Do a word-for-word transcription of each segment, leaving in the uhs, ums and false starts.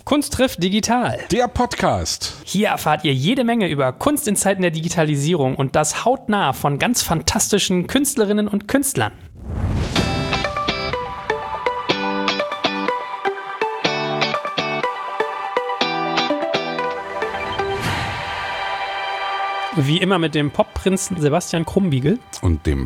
Kunst trifft digital. Der Podcast. Hier erfahrt ihr jede Menge über Kunst in Zeiten der Digitalisierung und das hautnah von ganz fantastischen Künstlerinnen und Künstlern. Wie immer mit dem Popprinzen Sebastian Krumbiegel. Und dem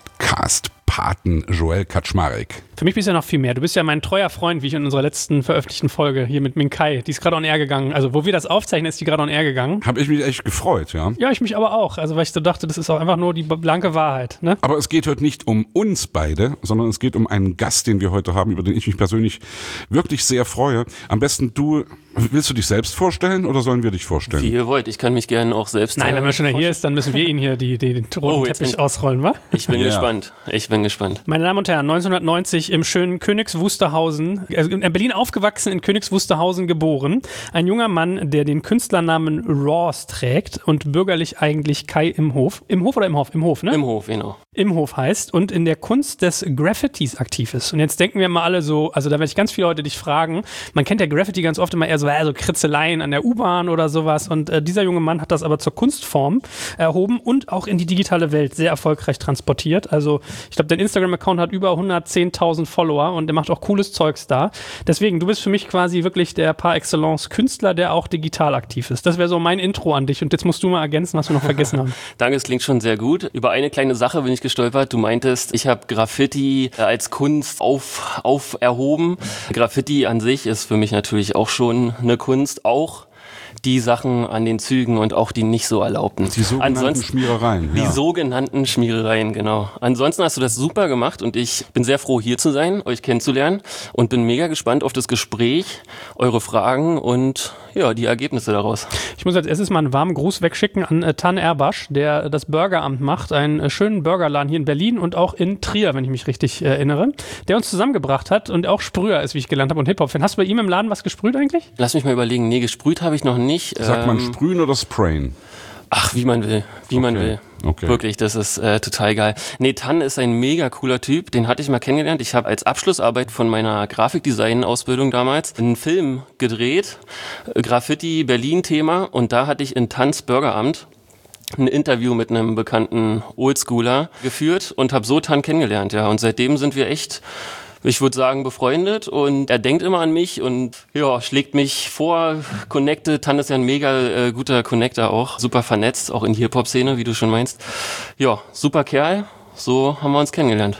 Podcast-Paten Joel Kaczmarek. Für mich bist du ja noch viel mehr. Du bist ja mein treuer Freund, wie ich in unserer letzten veröffentlichten Folge hier mit Minkai. Die ist gerade on air gegangen. Also wo wir das aufzeichnen, ist die gerade on air gegangen. Habe ich mich echt gefreut, ja? Ja, ich mich aber auch. Also weil ich so dachte, das ist auch einfach nur die blanke Wahrheit. Ne? Aber es geht heute nicht um uns beide, sondern es geht um einen Gast, den wir heute haben, über den ich mich persönlich wirklich sehr freue. Am besten du, willst du dich selbst vorstellen oder sollen wir dich vorstellen? Wie ihr wollt. Ich kann mich gerne auch selbst Nein, äh, wenn man schon hier ist, dann müssen wir ihn hier die, die, den roten Oh, Teppich bin, ausrollen, wa? Ich bin Ja. gespannt. Ich bin gespannt. Meine Damen und Herren, neunzehnhundertneunzig im schönen Königs Wusterhausen, also in Berlin aufgewachsen, in Königs Wusterhausen geboren. Ein junger Mann, der den Künstlernamen Raws trägt und bürgerlich eigentlich Kai Imhof. Imhof oder Imhof? Imhof, ne? Im Hof, genau. Imhof heißt und in der Kunst des Graffitis aktiv ist. Und jetzt denken wir mal alle so, also da werde ich ganz viele Leute dich fragen, man kennt ja Graffiti ganz oft immer eher so, äh, so Kritzeleien an der U-Bahn oder sowas und äh, dieser junge Mann hat das aber zur Kunstform erhoben und auch in die digitale Welt sehr erfolgreich transportiert. Also ich glaube, dein Instagram-Account hat über hundertzehntausend Follower und der macht auch cooles Zeugs da. Deswegen, du bist für mich quasi wirklich der par excellence Künstler, der auch digital aktiv ist. Das wäre so mein Intro an dich und jetzt musst du mal ergänzen, was wir noch vergessen haben. Danke, es klingt schon sehr gut. Über eine kleine Sache bin ich gestolpert. Du meintest, ich habe Graffiti als Kunst auf, auf erhoben. Graffiti an sich ist für mich natürlich auch schon eine Kunst, auch die Sachen an den Zügen und auch die nicht so erlaubten. Die sogenannten Ansonsten, Schmierereien. Die Ja. sogenannten Schmierereien, genau. Ansonsten hast du das super gemacht und ich bin sehr froh, hier zu sein, euch kennenzulernen und bin mega gespannt auf das Gespräch, eure Fragen und ja, die Ergebnisse daraus. Ich muss als erstes mal einen warmen Gruß wegschicken an äh, Tan Erbasch, der das Burgeramt macht, einen äh, schönen Burgerladen hier in Berlin und auch in Trier, wenn ich mich richtig äh, erinnere, der uns zusammengebracht hat und auch Sprüher ist, wie ich gelernt habe und Hip-Hop-Fan. Hast du bei ihm im Laden was gesprüht eigentlich? Lass mich mal überlegen, nee, gesprüht habe ich noch nicht. Sagt man Ähm, sprühen oder sprayen? Ach, wie man will, wie man Okay, will. okay. Wirklich, das ist äh, total geil. Nee, Tan ist ein mega cooler Typ, den hatte ich mal kennengelernt. Ich habe als Abschlussarbeit von meiner Grafikdesign-Ausbildung damals einen Film gedreht, äh, Graffiti Berlin-Thema, und da hatte ich in Tans Burgeramt ein Interview mit einem bekannten Oldschooler geführt und habe so Tan kennengelernt, ja. Und seitdem sind wir echt, ich würde sagen, befreundet und er denkt immer an mich und ja, schlägt mich vor, connected. Tan ist ja ein mega äh, guter Connector auch, super vernetzt, auch in die Hip-Hop-Szene, wie du schon meinst. Ja, super Kerl, so haben wir uns kennengelernt.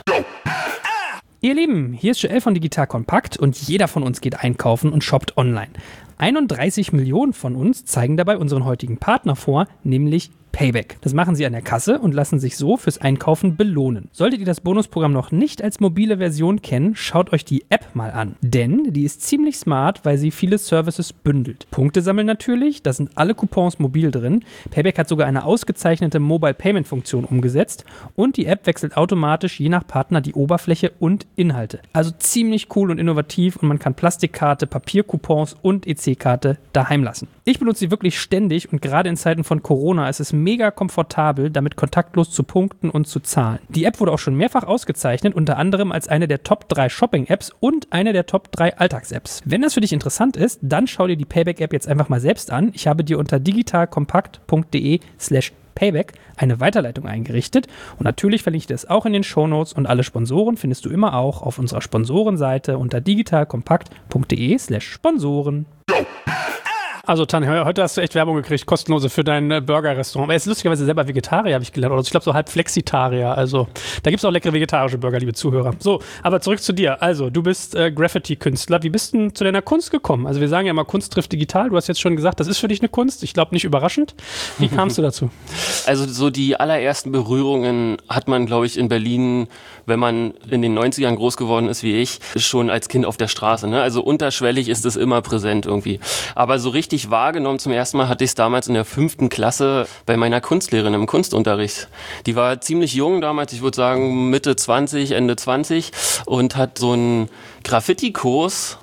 Ihr Lieben, hier ist Joel von Digital Kompakt und jeder von uns geht einkaufen und shoppt online. einunddreißig Millionen von uns zeigen dabei unseren heutigen Partner vor, nämlich Payback. Das machen sie an der Kasse und lassen sich so fürs Einkaufen belohnen. Solltet ihr das Bonusprogramm noch nicht als mobile Version kennen, schaut euch die App mal an. Denn die ist ziemlich smart, weil sie viele Services bündelt. Punkte sammeln natürlich, da sind alle Coupons mobil drin. Payback hat sogar eine ausgezeichnete Mobile Payment Funktion umgesetzt und die App wechselt automatisch je nach Partner die Oberfläche und Inhalte. Also ziemlich cool und innovativ und man kann Plastikkarte, Papiercoupons und E C-Karte daheim lassen. Ich benutze sie wirklich ständig und gerade in Zeiten von Corona ist es mega komfortabel, damit kontaktlos zu punkten und zu zahlen. Die App wurde auch schon mehrfach ausgezeichnet, unter anderem als eine der Top drei Shopping-Apps und eine der Top drei Alltags-Apps. Wenn das für dich interessant ist, dann schau dir die Payback-App jetzt einfach mal selbst an. Ich habe dir unter digitalkompakt.de slash Payback eine Weiterleitung eingerichtet und natürlich verlinke ich das auch in den Shownotes und alle Sponsoren findest du immer auch auf unserer Sponsorenseite unter digitalkompakt.de slash Sponsoren. Also Tan, heute hast du echt Werbung gekriegt, kostenlose für dein äh, Burger-Restaurant. Aber er ist lustigerweise selber Vegetarier, habe ich gelernt. Oder ich glaube so halb Flexitarier. Also da gibt es auch leckere vegetarische Burger, liebe Zuhörer. So, aber zurück zu dir. Also du bist äh, Graffiti-Künstler. Wie bist du denn zu deiner Kunst gekommen? Also wir sagen ja immer, Kunst trifft digital. Du hast jetzt schon gesagt, das ist für dich eine Kunst. Ich glaube nicht überraschend. Wie kamst du dazu? Also so die allerersten Berührungen hat man, glaube ich, in Berlin, wenn man in den neunzigern groß geworden ist wie ich, schon als Kind auf der Straße. Ne? Also unterschwellig ist es immer präsent irgendwie. Aber so richtig wahrgenommen zum ersten Mal hatte ich es damals in der fünften Klasse bei meiner Kunstlehrerin im Kunstunterricht. Die war ziemlich jung damals, ich würde sagen Mitte zwanzig, Ende zwanzig und hat so einen Graffiti-Kurs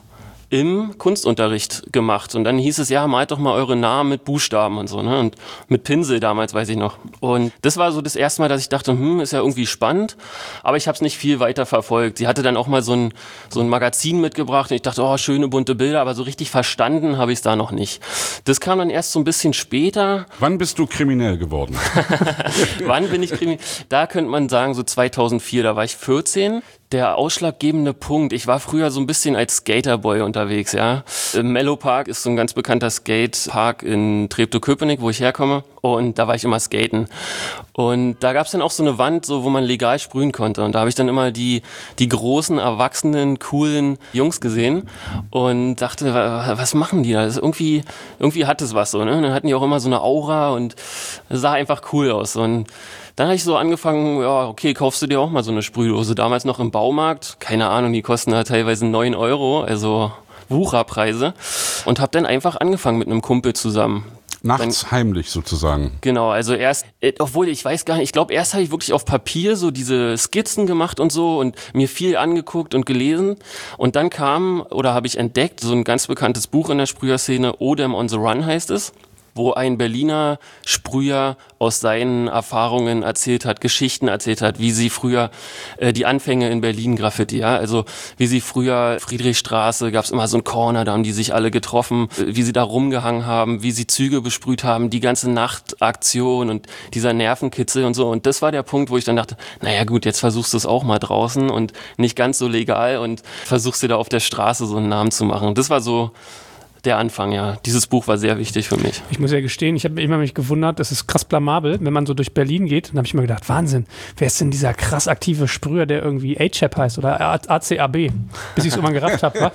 im Kunstunterricht gemacht. Und dann hieß es, ja, malt doch mal eure Namen mit Buchstaben und so, ne? Und mit Pinsel damals, weiß ich noch. Und das war so das erste Mal, dass ich dachte, hm, ist ja irgendwie spannend. Aber ich habe es nicht viel weiter verfolgt. Sie hatte dann auch mal so ein, so ein Magazin mitgebracht und ich dachte, oh, schöne bunte Bilder, aber so richtig verstanden habe ich es da noch nicht. Das kam dann erst so ein bisschen später. Wann bist du kriminell geworden? Wann bin ich kriminell? Da könnte man sagen, so zweitausendvier, da war ich vierzehn. Der ausschlaggebende Punkt, ich war früher so ein bisschen als Skaterboy unterwegs, ja. Mellow Park ist so ein ganz bekannter Skatepark in Treptow-Köpenick, wo ich herkomme. Und da war ich immer skaten. Und da gab es dann auch so eine Wand, so, wo man legal sprühen konnte. Und da habe ich dann immer die, die großen, erwachsenen, coolen Jungs gesehen und dachte, was machen die da? Das ist irgendwie, irgendwie hat es was so, ne? Und dann hatten die auch immer so eine Aura und sah einfach cool aus. Und dann habe ich so angefangen, ja, okay, kaufst du dir auch mal so eine Sprühdose. Damals noch im Baumarkt, keine Ahnung, die kosten da teilweise neun Euro, also Wucherpreise. Und habe dann einfach angefangen mit einem Kumpel zusammen. Nachts dann, heimlich sozusagen. Genau, also erst, äh, obwohl ich weiß gar nicht, ich glaube erst habe ich wirklich auf Papier so diese Skizzen gemacht und so und mir viel angeguckt und gelesen und dann kam, oder habe ich entdeckt, so ein ganz bekanntes Buch in der Sprüherszene, Odem on the Run heißt es, wo ein Berliner Sprüher aus seinen Erfahrungen erzählt hat, Geschichten erzählt hat, wie sie früher äh, die Anfänge in Berlin Graffiti, ja, also wie sie früher Friedrichstraße, gab es immer so einen Corner, da haben die sich alle getroffen, äh, wie sie da rumgehangen haben, wie sie Züge besprüht haben, die ganze Nachtaktion und dieser Nervenkitzel und so. Und das war der Punkt, wo ich dann dachte, naja gut, jetzt versuchst du es auch mal draußen und nicht ganz so legal und versuchst dir da auf der Straße so einen Namen zu machen. Das war so der Anfang, ja. Dieses Buch war sehr wichtig für mich. Ich muss ja gestehen, ich habe immer mich gewundert, das ist krass blamabel, wenn man so durch Berlin geht, dann habe ich mir gedacht, Wahnsinn, wer ist denn dieser krass aktive Sprüher, der irgendwie A-Chap heißt oder A C A B, bis ich es irgendwann gerafft habe.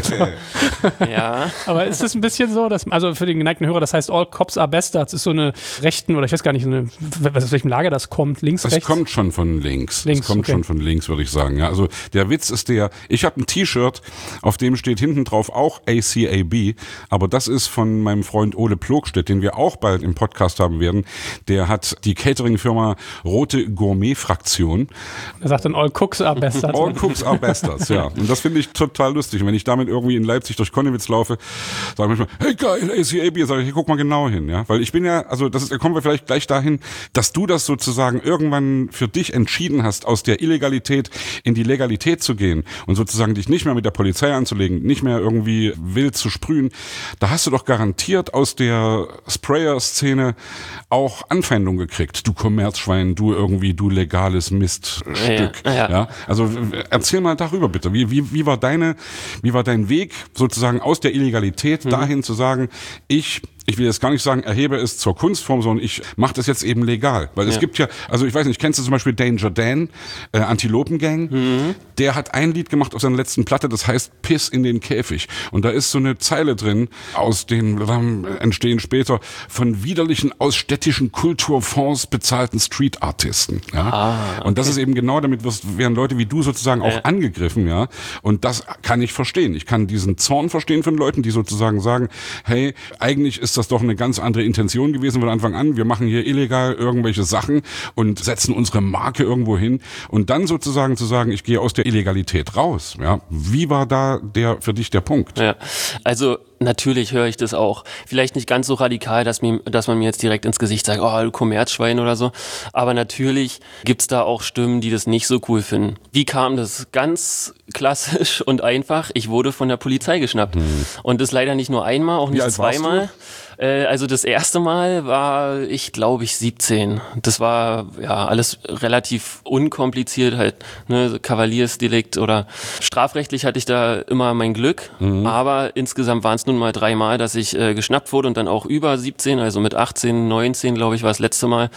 Ja. Aber ist das ein bisschen so, dass, also für den geneigten Hörer, das heißt All Cops are Bastards, ist so eine rechten, oder ich weiß gar nicht, so eine, aus welchem Lager das kommt, links, das rechts? Das kommt schon von links. links das kommt okay. schon von links, würde ich sagen. Ja, also der Witz ist der, ich habe ein T-Shirt, auf dem steht hinten drauf auch A C A B, aber das ist von meinem Freund Ole Plogstedt, den wir auch bald im Podcast haben werden. Der hat die Catering-Firma Rote Gourmet-Fraktion. Er sagt dann All Cooks are Bastards. All Cooks are Bastards, ja. Und das finde ich total lustig. Und wenn ich damit irgendwie in Leipzig durch Konnewitz laufe, sage ich manchmal, hey geil, A C A B, sage ich, hey, guck mal genau hin, ja. Weil ich bin ja, also das ist, da kommen wir vielleicht gleich dahin, dass du das sozusagen irgendwann für dich entschieden hast, aus der Illegalität in die Legalität zu gehen und sozusagen dich nicht mehr mit der Polizei anzulegen, nicht mehr irgendwie wild zu sprühen. Da hast du doch garantiert aus der Sprayer-Szene auch Anfeindung gekriegt. Du Kommerzschwein, du irgendwie, du legales Miststück. Ja, ja. Ja? Also erzähl mal darüber bitte. Wie, wie, wie war deine, wie war dein Weg sozusagen aus der Illegalität mhm. dahin zu sagen, ich Ich will jetzt gar nicht sagen, erhebe es zur Kunstform, sondern ich mache das jetzt eben legal. Weil ja. es gibt ja, also ich weiß nicht, kennst du zum Beispiel Danger Dan, äh, Antilopengang? Mhm. Der hat ein Lied gemacht auf seiner letzten Platte, das heißt Piss in den Käfig. Und da ist so eine Zeile drin, aus den entstehen später von widerlichen aus städtischen Kulturfonds bezahlten Street-Artisten. Ja? Ah, okay. Und das ist eben genau, damit werden Leute wie du sozusagen auch ja. angegriffen. Ja. Und das kann ich verstehen. Ich kann diesen Zorn verstehen von Leuten, die sozusagen sagen, hey, eigentlich ist das doch eine ganz andere Intention gewesen von Anfang an. Wir machen hier illegal irgendwelche Sachen und setzen unsere Marke irgendwo hin. Und dann sozusagen zu sagen, ich gehe aus der Illegalität raus. Ja, wie war da der für dich der Punkt? Ja, also natürlich höre ich das auch. Vielleicht nicht ganz so radikal, dass, mir, dass man mir jetzt direkt ins Gesicht sagt, oh, du Kommerzschwein oder so. Aber natürlich gibt's da auch Stimmen, die das nicht so cool finden. Wie kam das? Ganz klassisch und einfach. Ich wurde von der Polizei geschnappt. Hm. Und das leider nicht nur einmal, auch nicht zweimal. Also das erste Mal war ich, glaube ich, siebzehn. Das war ja alles relativ unkompliziert, halt, ne, Kavaliersdelikt oder strafrechtlich hatte ich da immer mein Glück. Mhm. Aber insgesamt waren es nun mal dreimal, dass ich äh, geschnappt wurde und dann auch über siebzehn, also mit achtzehn, neunzehn, glaube ich, war das letzte Mal.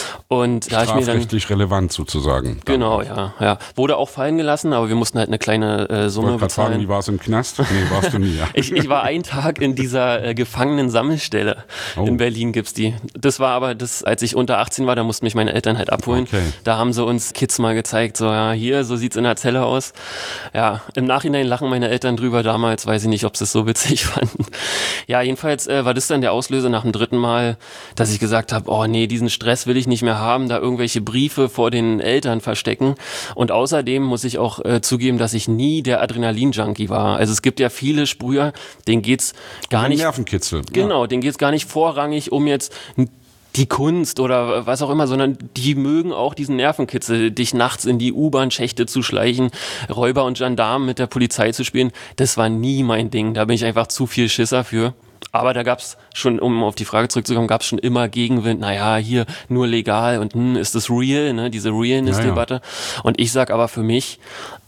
Und da ich mir dann strafrechtlich relevant sozusagen. Genau, ja, ja. Wurde auch fallen gelassen, aber wir mussten halt eine kleine äh, Summe ich wollte bezahlen. Fragen, wie war es im Knast? Nee, warst du nie, ja. ich, ich war einen Tag in dieser äh, Gefangenen-Sammelstelle. Oh. In Berlin gibt's die. Das war aber das, als ich unter achtzehn war, da mussten mich meine Eltern halt abholen. Okay. Da haben sie uns Kids mal gezeigt, so ja, hier, so sieht's in der Zelle aus. Ja, im Nachhinein lachen meine Eltern drüber. Damals weiß ich nicht, ob sie es so witzig fanden. verstanden. Ja, jedenfalls äh, war das dann der Auslöser nach dem dritten Mal, dass ich gesagt habe, oh nee, diesen Stress will ich nicht mehr haben, da irgendwelche Briefe vor den Eltern verstecken. Und außerdem muss ich auch äh, zugeben, dass ich nie der Adrenalin-Junkie war. Also es gibt ja viele Sprüher, denen geht's gar Ein nicht... Nervenkitzel. Genau, denen geht's gar nicht vorrangig um jetzt die Kunst oder was auch immer, sondern die mögen auch diesen Nervenkitzel, dich nachts in die U-Bahn-Schächte zu schleichen, Räuber und Gendarmen mit der Polizei zu spielen. Das war nie mein Ding, da bin ich einfach zu viel Schisser für. Aber da gab's schon, um auf die Frage zurückzukommen, gab's schon immer Gegenwind, naja, hier nur legal und hm, ist das real, ne? Diese Realness-Debatte. Ja, ja. Und ich sag aber für mich,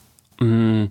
mh,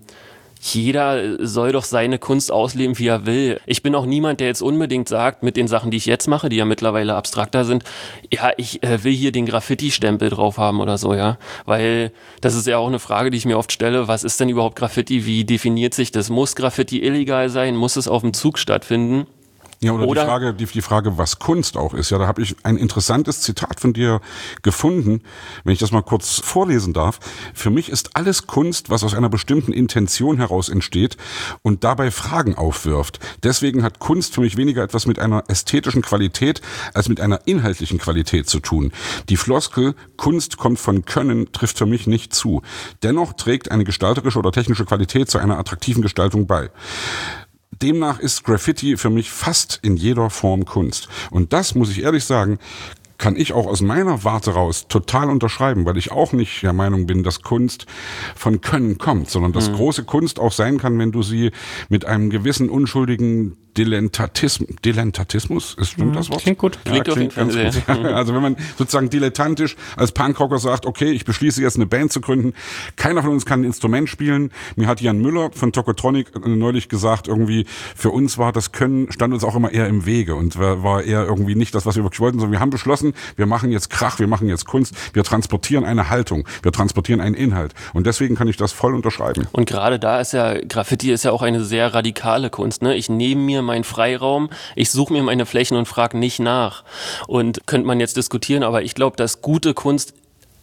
jeder soll doch seine Kunst ausleben, wie er will. Ich bin auch niemand, der jetzt unbedingt sagt, mit den Sachen, die ich jetzt mache, die ja mittlerweile abstrakter sind, ja, ich äh, will hier den Graffiti-Stempel drauf haben oder so, ja. Weil das ist ja auch eine Frage, die ich mir oft stelle, was ist denn überhaupt Graffiti? Wie definiert sich das? Muss Graffiti illegal sein? Muss es auf dem Zug stattfinden? Ja, oder, oder die Frage, die, die Frage, was Kunst auch ist. Ja, da habe ich ein interessantes Zitat von dir gefunden, wenn ich das mal kurz vorlesen darf. Für mich ist alles Kunst, was aus einer bestimmten Intention heraus entsteht und dabei Fragen aufwirft. Deswegen hat Kunst für mich weniger etwas mit einer ästhetischen Qualität als mit einer inhaltlichen Qualität zu tun. Die Floskel, Kunst kommt von Können, trifft für mich nicht zu. Dennoch trägt eine gestalterische oder technische Qualität zu einer attraktiven Gestaltung bei. Demnach ist Graffiti für mich fast in jeder Form Kunst. Und das, muss ich ehrlich sagen, kann ich auch aus meiner Warte raus total unterschreiben, weil ich auch nicht der Meinung bin, dass Kunst von Können kommt, sondern dass mhm. große Kunst auch sein kann, wenn du sie mit einem gewissen unschuldigen Dilettantismus, Dilettantismus, ist, stimmt das Wort? Klingt gut. Ja, klingt klingt ganz gut. Also wenn man sozusagen dilettantisch als Punkrocker sagt, okay, ich beschließe jetzt eine Band zu gründen, keiner von uns kann ein Instrument spielen. Mir hat Jan Müller von Tokotronic neulich gesagt, irgendwie für uns war das Können, stand uns auch immer eher im Wege und war eher irgendwie nicht das, was wir wirklich wollten, sondern wir haben beschlossen, wir machen jetzt Krach, wir machen jetzt Kunst, wir transportieren eine Haltung, wir transportieren einen Inhalt und deswegen kann ich das voll unterschreiben. Und gerade da ist ja, Graffiti ist ja auch eine sehr radikale Kunst, ne? Ich nehme mir meinen Freiraum, ich suche mir meine Flächen und frage nicht nach. Und könnte man jetzt diskutieren, aber ich glaube, dass gute Kunst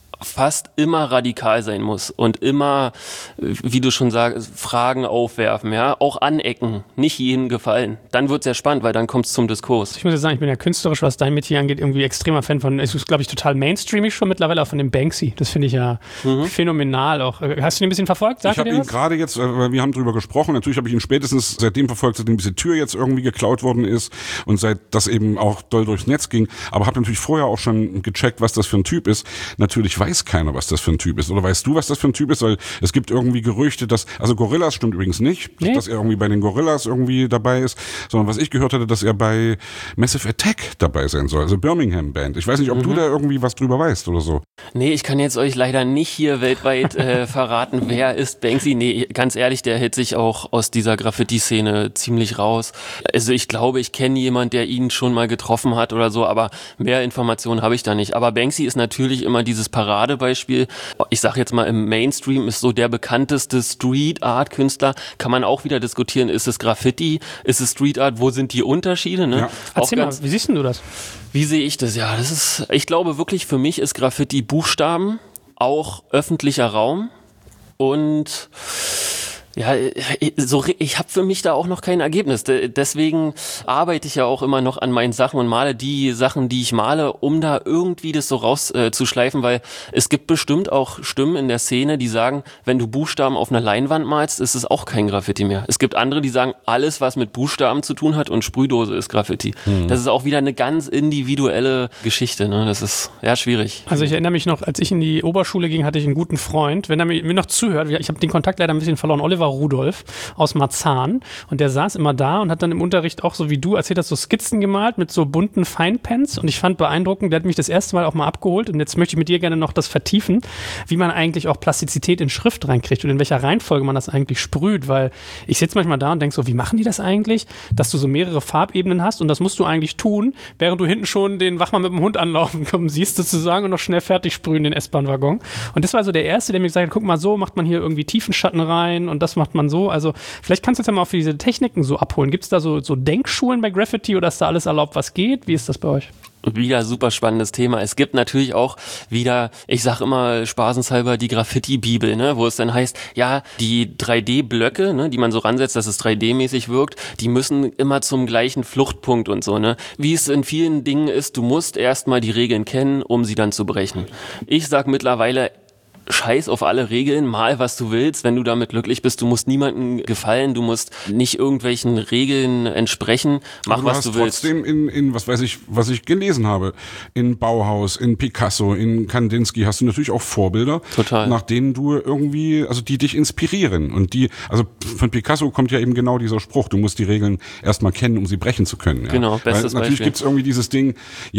fast immer radikal sein muss und immer, wie du schon sagst, Fragen aufwerfen, ja, auch anecken, nicht jedem gefallen. Dann wird's ja spannend, weil dann kommt's zum Diskurs. Ich muss ja sagen, ich bin ja künstlerisch, was dein Metier angeht, irgendwie extremer Fan von, es ist, glaube ich, total mainstreamig schon mittlerweile, auch von dem Banksy. Das finde ich ja mhm. phänomenal auch. Hast du ihn ein bisschen verfolgt? Sag ich habe ihn gerade jetzt, äh, wir haben drüber gesprochen, natürlich habe ich ihn spätestens seitdem verfolgt, seitdem diese Tür jetzt irgendwie geklaut worden ist und seit das eben auch doll durchs Netz ging, aber habe natürlich vorher auch schon gecheckt, was das für ein Typ ist. Natürlich weiß keiner, was das für ein Typ ist. Oder weißt du, was das für ein Typ ist? Weil es gibt irgendwie Gerüchte, dass, also Gorillaz stimmt übrigens nicht, nee. dass er irgendwie bei den Gorillaz irgendwie dabei ist, sondern was ich gehört hatte, dass er bei Massive Attack dabei sein soll, also Birmingham Band. Ich weiß nicht, ob mhm. du da irgendwie was drüber weißt oder so. Nee, ich kann jetzt euch leider nicht hier weltweit äh, verraten, wer ist Banksy. Nee, ganz ehrlich, der hält sich auch aus dieser Graffiti-Szene ziemlich raus. Also ich glaube, ich kenne jemanden, der ihn schon mal getroffen hat oder so, aber mehr Informationen habe ich da nicht. Aber Banksy ist natürlich immer dieses Paradebeispiel. Ich sage jetzt mal, im Mainstream ist so der bekannteste Street-Art-Künstler. Kann man auch wieder diskutieren, ist es Graffiti, ist es Street-Art, wo sind die Unterschiede? Ne? Ja. Erzähl mal, wie siehst du das? Wie sehe ich das? Ja, das ist, ich glaube wirklich, für mich ist Graffiti Buchstaben, auch öffentlicher Raum und ja, so, ich habe für mich da auch noch kein Ergebnis. Deswegen arbeite ich ja auch immer noch an meinen Sachen und male die Sachen, die ich male, um da irgendwie das so rauszuschleifen, äh, weil es gibt bestimmt auch Stimmen in der Szene, die sagen, wenn du Buchstaben auf einer Leinwand malst, ist es auch kein Graffiti mehr. Es gibt andere, die sagen, alles, was mit Buchstaben zu tun hat und Sprühdose ist Graffiti. Mhm. Das ist auch wieder eine ganz individuelle Geschichte. Ne? Das ist ja schwierig. Also ich erinnere mich noch, als ich in die Oberschule ging, hatte ich einen guten Freund. Wenn er mir, mir noch zuhört, ich habe den Kontakt leider ein bisschen verloren, Oliver Rudolf aus Marzahn und der saß immer da und hat dann im Unterricht auch so wie du erzählt hast, so Skizzen gemalt mit so bunten Feinpens und ich fand beeindruckend, der hat mich das erste Mal auch mal abgeholt und jetzt möchte ich mit dir gerne noch das vertiefen, wie man eigentlich auch Plastizität in Schrift reinkriegt und in welcher Reihenfolge man das eigentlich sprüht, weil ich sitze manchmal da und denke so, wie machen die das eigentlich, dass du so mehrere Farbebenen hast und das musst du eigentlich tun, während du hinten schon den Wachmann mit dem Hund anlaufen kommen siehst sozusagen und noch schnell fertig sprühen den S-Bahn-Waggon und das war so der Erste, der mir gesagt hat, guck mal, so macht man hier irgendwie Tiefenschatten rein und das macht man so. Also vielleicht kannst du jetzt ja mal auf diese Techniken so abholen. Gibt es da so, so Denkschulen bei Graffiti oder ist da alles erlaubt, was geht? Wie ist das bei euch? Wieder super spannendes Thema. Es gibt natürlich auch wieder, ich sag immer spaßenshalber, die Graffiti-Bibel, ne, wo es dann heißt, ja, die drei D-Blöcke, ne, die man so ransetzt, dass es drei D-mäßig wirkt, die müssen immer zum gleichen Fluchtpunkt und so, ne. Wie es in vielen Dingen ist, du musst erstmal die Regeln kennen, um sie dann zu brechen. Ich sag mittlerweile, scheiß auf alle Regeln, mal was du willst, wenn du damit glücklich bist. Du musst niemandem gefallen, du musst nicht irgendwelchen Regeln entsprechen. Mach, du was hast du willst. Trotzdem in, in, was weiß ich, was ich gelesen habe, in Bauhaus, in Picasso, in Kandinsky hast du natürlich auch Vorbilder, Total. nach denen du irgendwie, also die dich inspirieren. Und die, also von Picasso kommt ja eben genau dieser Spruch, du musst die Regeln erstmal kennen, um sie brechen zu können. Ja. Genau, bestes Weil natürlich Beispiel. gibt es irgendwie dieses Ding,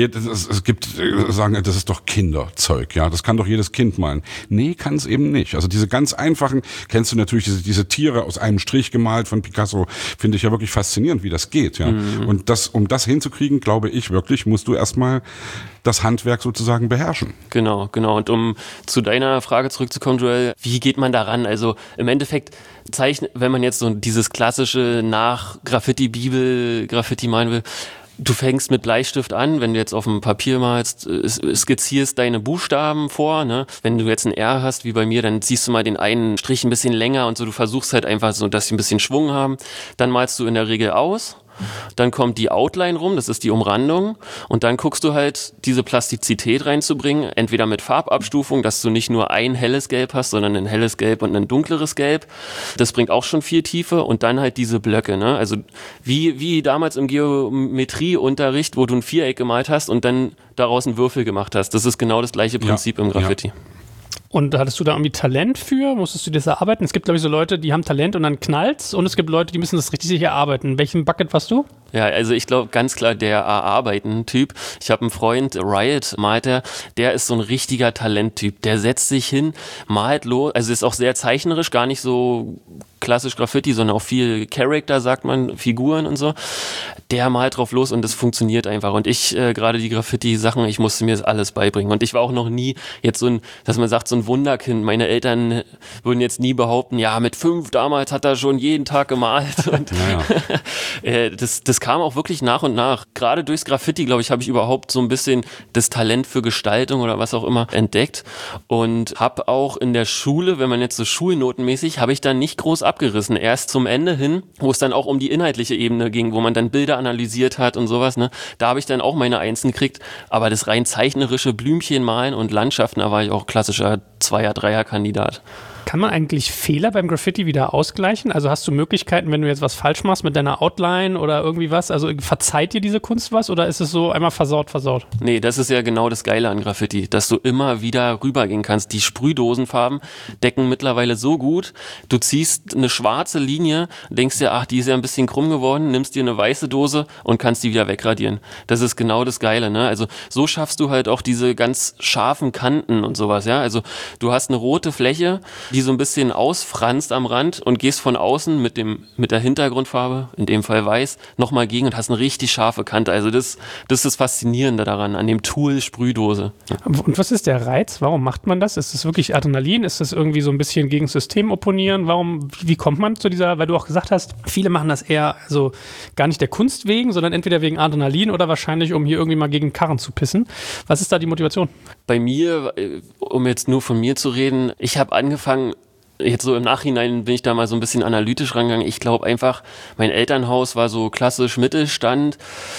es gibt, sagen, das ist doch Kinderzeug, ja, das kann doch jedes Kind malen. Nee, kann es eben nicht. Also diese ganz einfachen, kennst du natürlich diese, diese Tiere aus einem Strich gemalt von Picasso, finde ich ja wirklich faszinierend, wie das geht. Ja. Mhm. Und das, um das hinzukriegen, glaube ich wirklich, musst du erstmal das Handwerk sozusagen beherrschen. Genau, genau. Und um zu deiner Frage zurückzukommen, Joel, wie geht man daran? Also im Endeffekt zeichnet, wenn man jetzt so dieses klassische nach Graffiti-Bibel, Graffiti malen will, du fängst mit Bleistift an, wenn du jetzt auf dem Papier malst, skizzierst deine Buchstaben vor, ne? Wenn du jetzt ein R hast, wie bei mir, dann ziehst du mal den einen Strich ein bisschen länger und so, du versuchst halt einfach so, dass sie ein bisschen Schwung haben. Dann malst du in der Regel aus. Dann kommt die Outline rum, das ist die Umrandung, und dann guckst du halt, diese Plastizität reinzubringen, entweder mit Farbabstufung, dass du nicht nur ein helles Gelb hast, sondern ein helles Gelb und ein dunkleres Gelb. Das bringt auch schon viel Tiefe, und dann halt diese Blöcke, ne? Also wie, wie damals im Geometrieunterricht, wo du ein Viereck gemalt hast und dann daraus einen Würfel gemacht hast. Das ist genau das gleiche Prinzip ja, im Graffiti. Ja. Und hattest du da irgendwie Talent für? Musstest du das erarbeiten? Es gibt, glaube ich, so Leute, die haben Talent und dann knallt's, und es gibt Leute, die müssen das richtig sich erarbeiten. In welchem Bucket warst du? Ja, also ich glaube ganz klar der Erarbeiten-Typ. Ich habe einen Freund, Riot malt er, der ist so ein richtiger Talenttyp. Der setzt sich hin, malt los, also ist auch sehr zeichnerisch, gar nicht so klassisch Graffiti, sondern auch viel Charakter, sagt man, Figuren und so. Der malt drauf los und das funktioniert einfach. Und ich, äh, gerade die Graffiti-Sachen, ich musste mir das alles beibringen. Und ich war auch noch nie jetzt so ein, dass man sagt, so ein Wunderkind. Meine Eltern würden jetzt nie behaupten, ja, mit fünf damals hat er schon jeden Tag gemalt. Und Naja. äh, das, das kam auch wirklich nach und nach. Gerade durchs Graffiti, glaube ich, habe ich überhaupt so ein bisschen das Talent für Gestaltung oder was auch immer entdeckt. Und habe auch in der Schule, wenn man jetzt so schulnotenmäßig, habe ich dann nicht groß abgerissen. Erst zum Ende hin, wo es dann auch um die inhaltliche Ebene ging, wo man dann Bilder analysiert hat und sowas, ne? Da habe ich dann auch meine Einsen gekriegt, aber das rein zeichnerische Blümchen malen und Landschaften, da war ich auch klassischer Zweier-, Dreier-Kandidat. Kann man eigentlich Fehler beim Graffiti wieder ausgleichen? Also hast du Möglichkeiten, wenn du jetzt was falsch machst mit deiner Outline oder irgendwie was? Also verzeiht dir diese Kunst was, oder ist es so einmal versaut, versaut? Nee, das ist ja genau das Geile an Graffiti, dass du immer wieder rübergehen kannst. Die Sprühdosenfarben decken mittlerweile so gut, du ziehst eine schwarze Linie, denkst dir, ach, die ist ja ein bisschen krumm geworden, nimmst dir eine weiße Dose und kannst die wieder wegradieren. Das ist genau das Geile, ne? Also so schaffst du halt auch diese ganz scharfen Kanten und sowas, ja? Also du hast eine rote Fläche, die so ein bisschen ausfranst am Rand, und gehst von außen mit dem mit der Hintergrundfarbe, in dem Fall weiß, nochmal gegen und hast eine richtig scharfe Kante. Also das, das ist das Faszinierende daran, an dem Tool Sprühdose. Und was ist der Reiz? Warum macht man das? Ist das wirklich Adrenalin? Ist das irgendwie so ein bisschen gegen das System opponieren? Warum, wie kommt man zu dieser, weil du auch gesagt hast, viele machen das eher also gar nicht der Kunst wegen, sondern entweder wegen Adrenalin oder wahrscheinlich, um hier irgendwie mal gegen Karren zu pissen. Was ist da die Motivation? Bei mir, um jetzt nur von mir zu reden, ich habe angefangen, jetzt so im Nachhinein bin ich da mal so ein bisschen analytisch rangegangen. Ich glaube einfach, mein Elternhaus war so klassisch Mittelstand,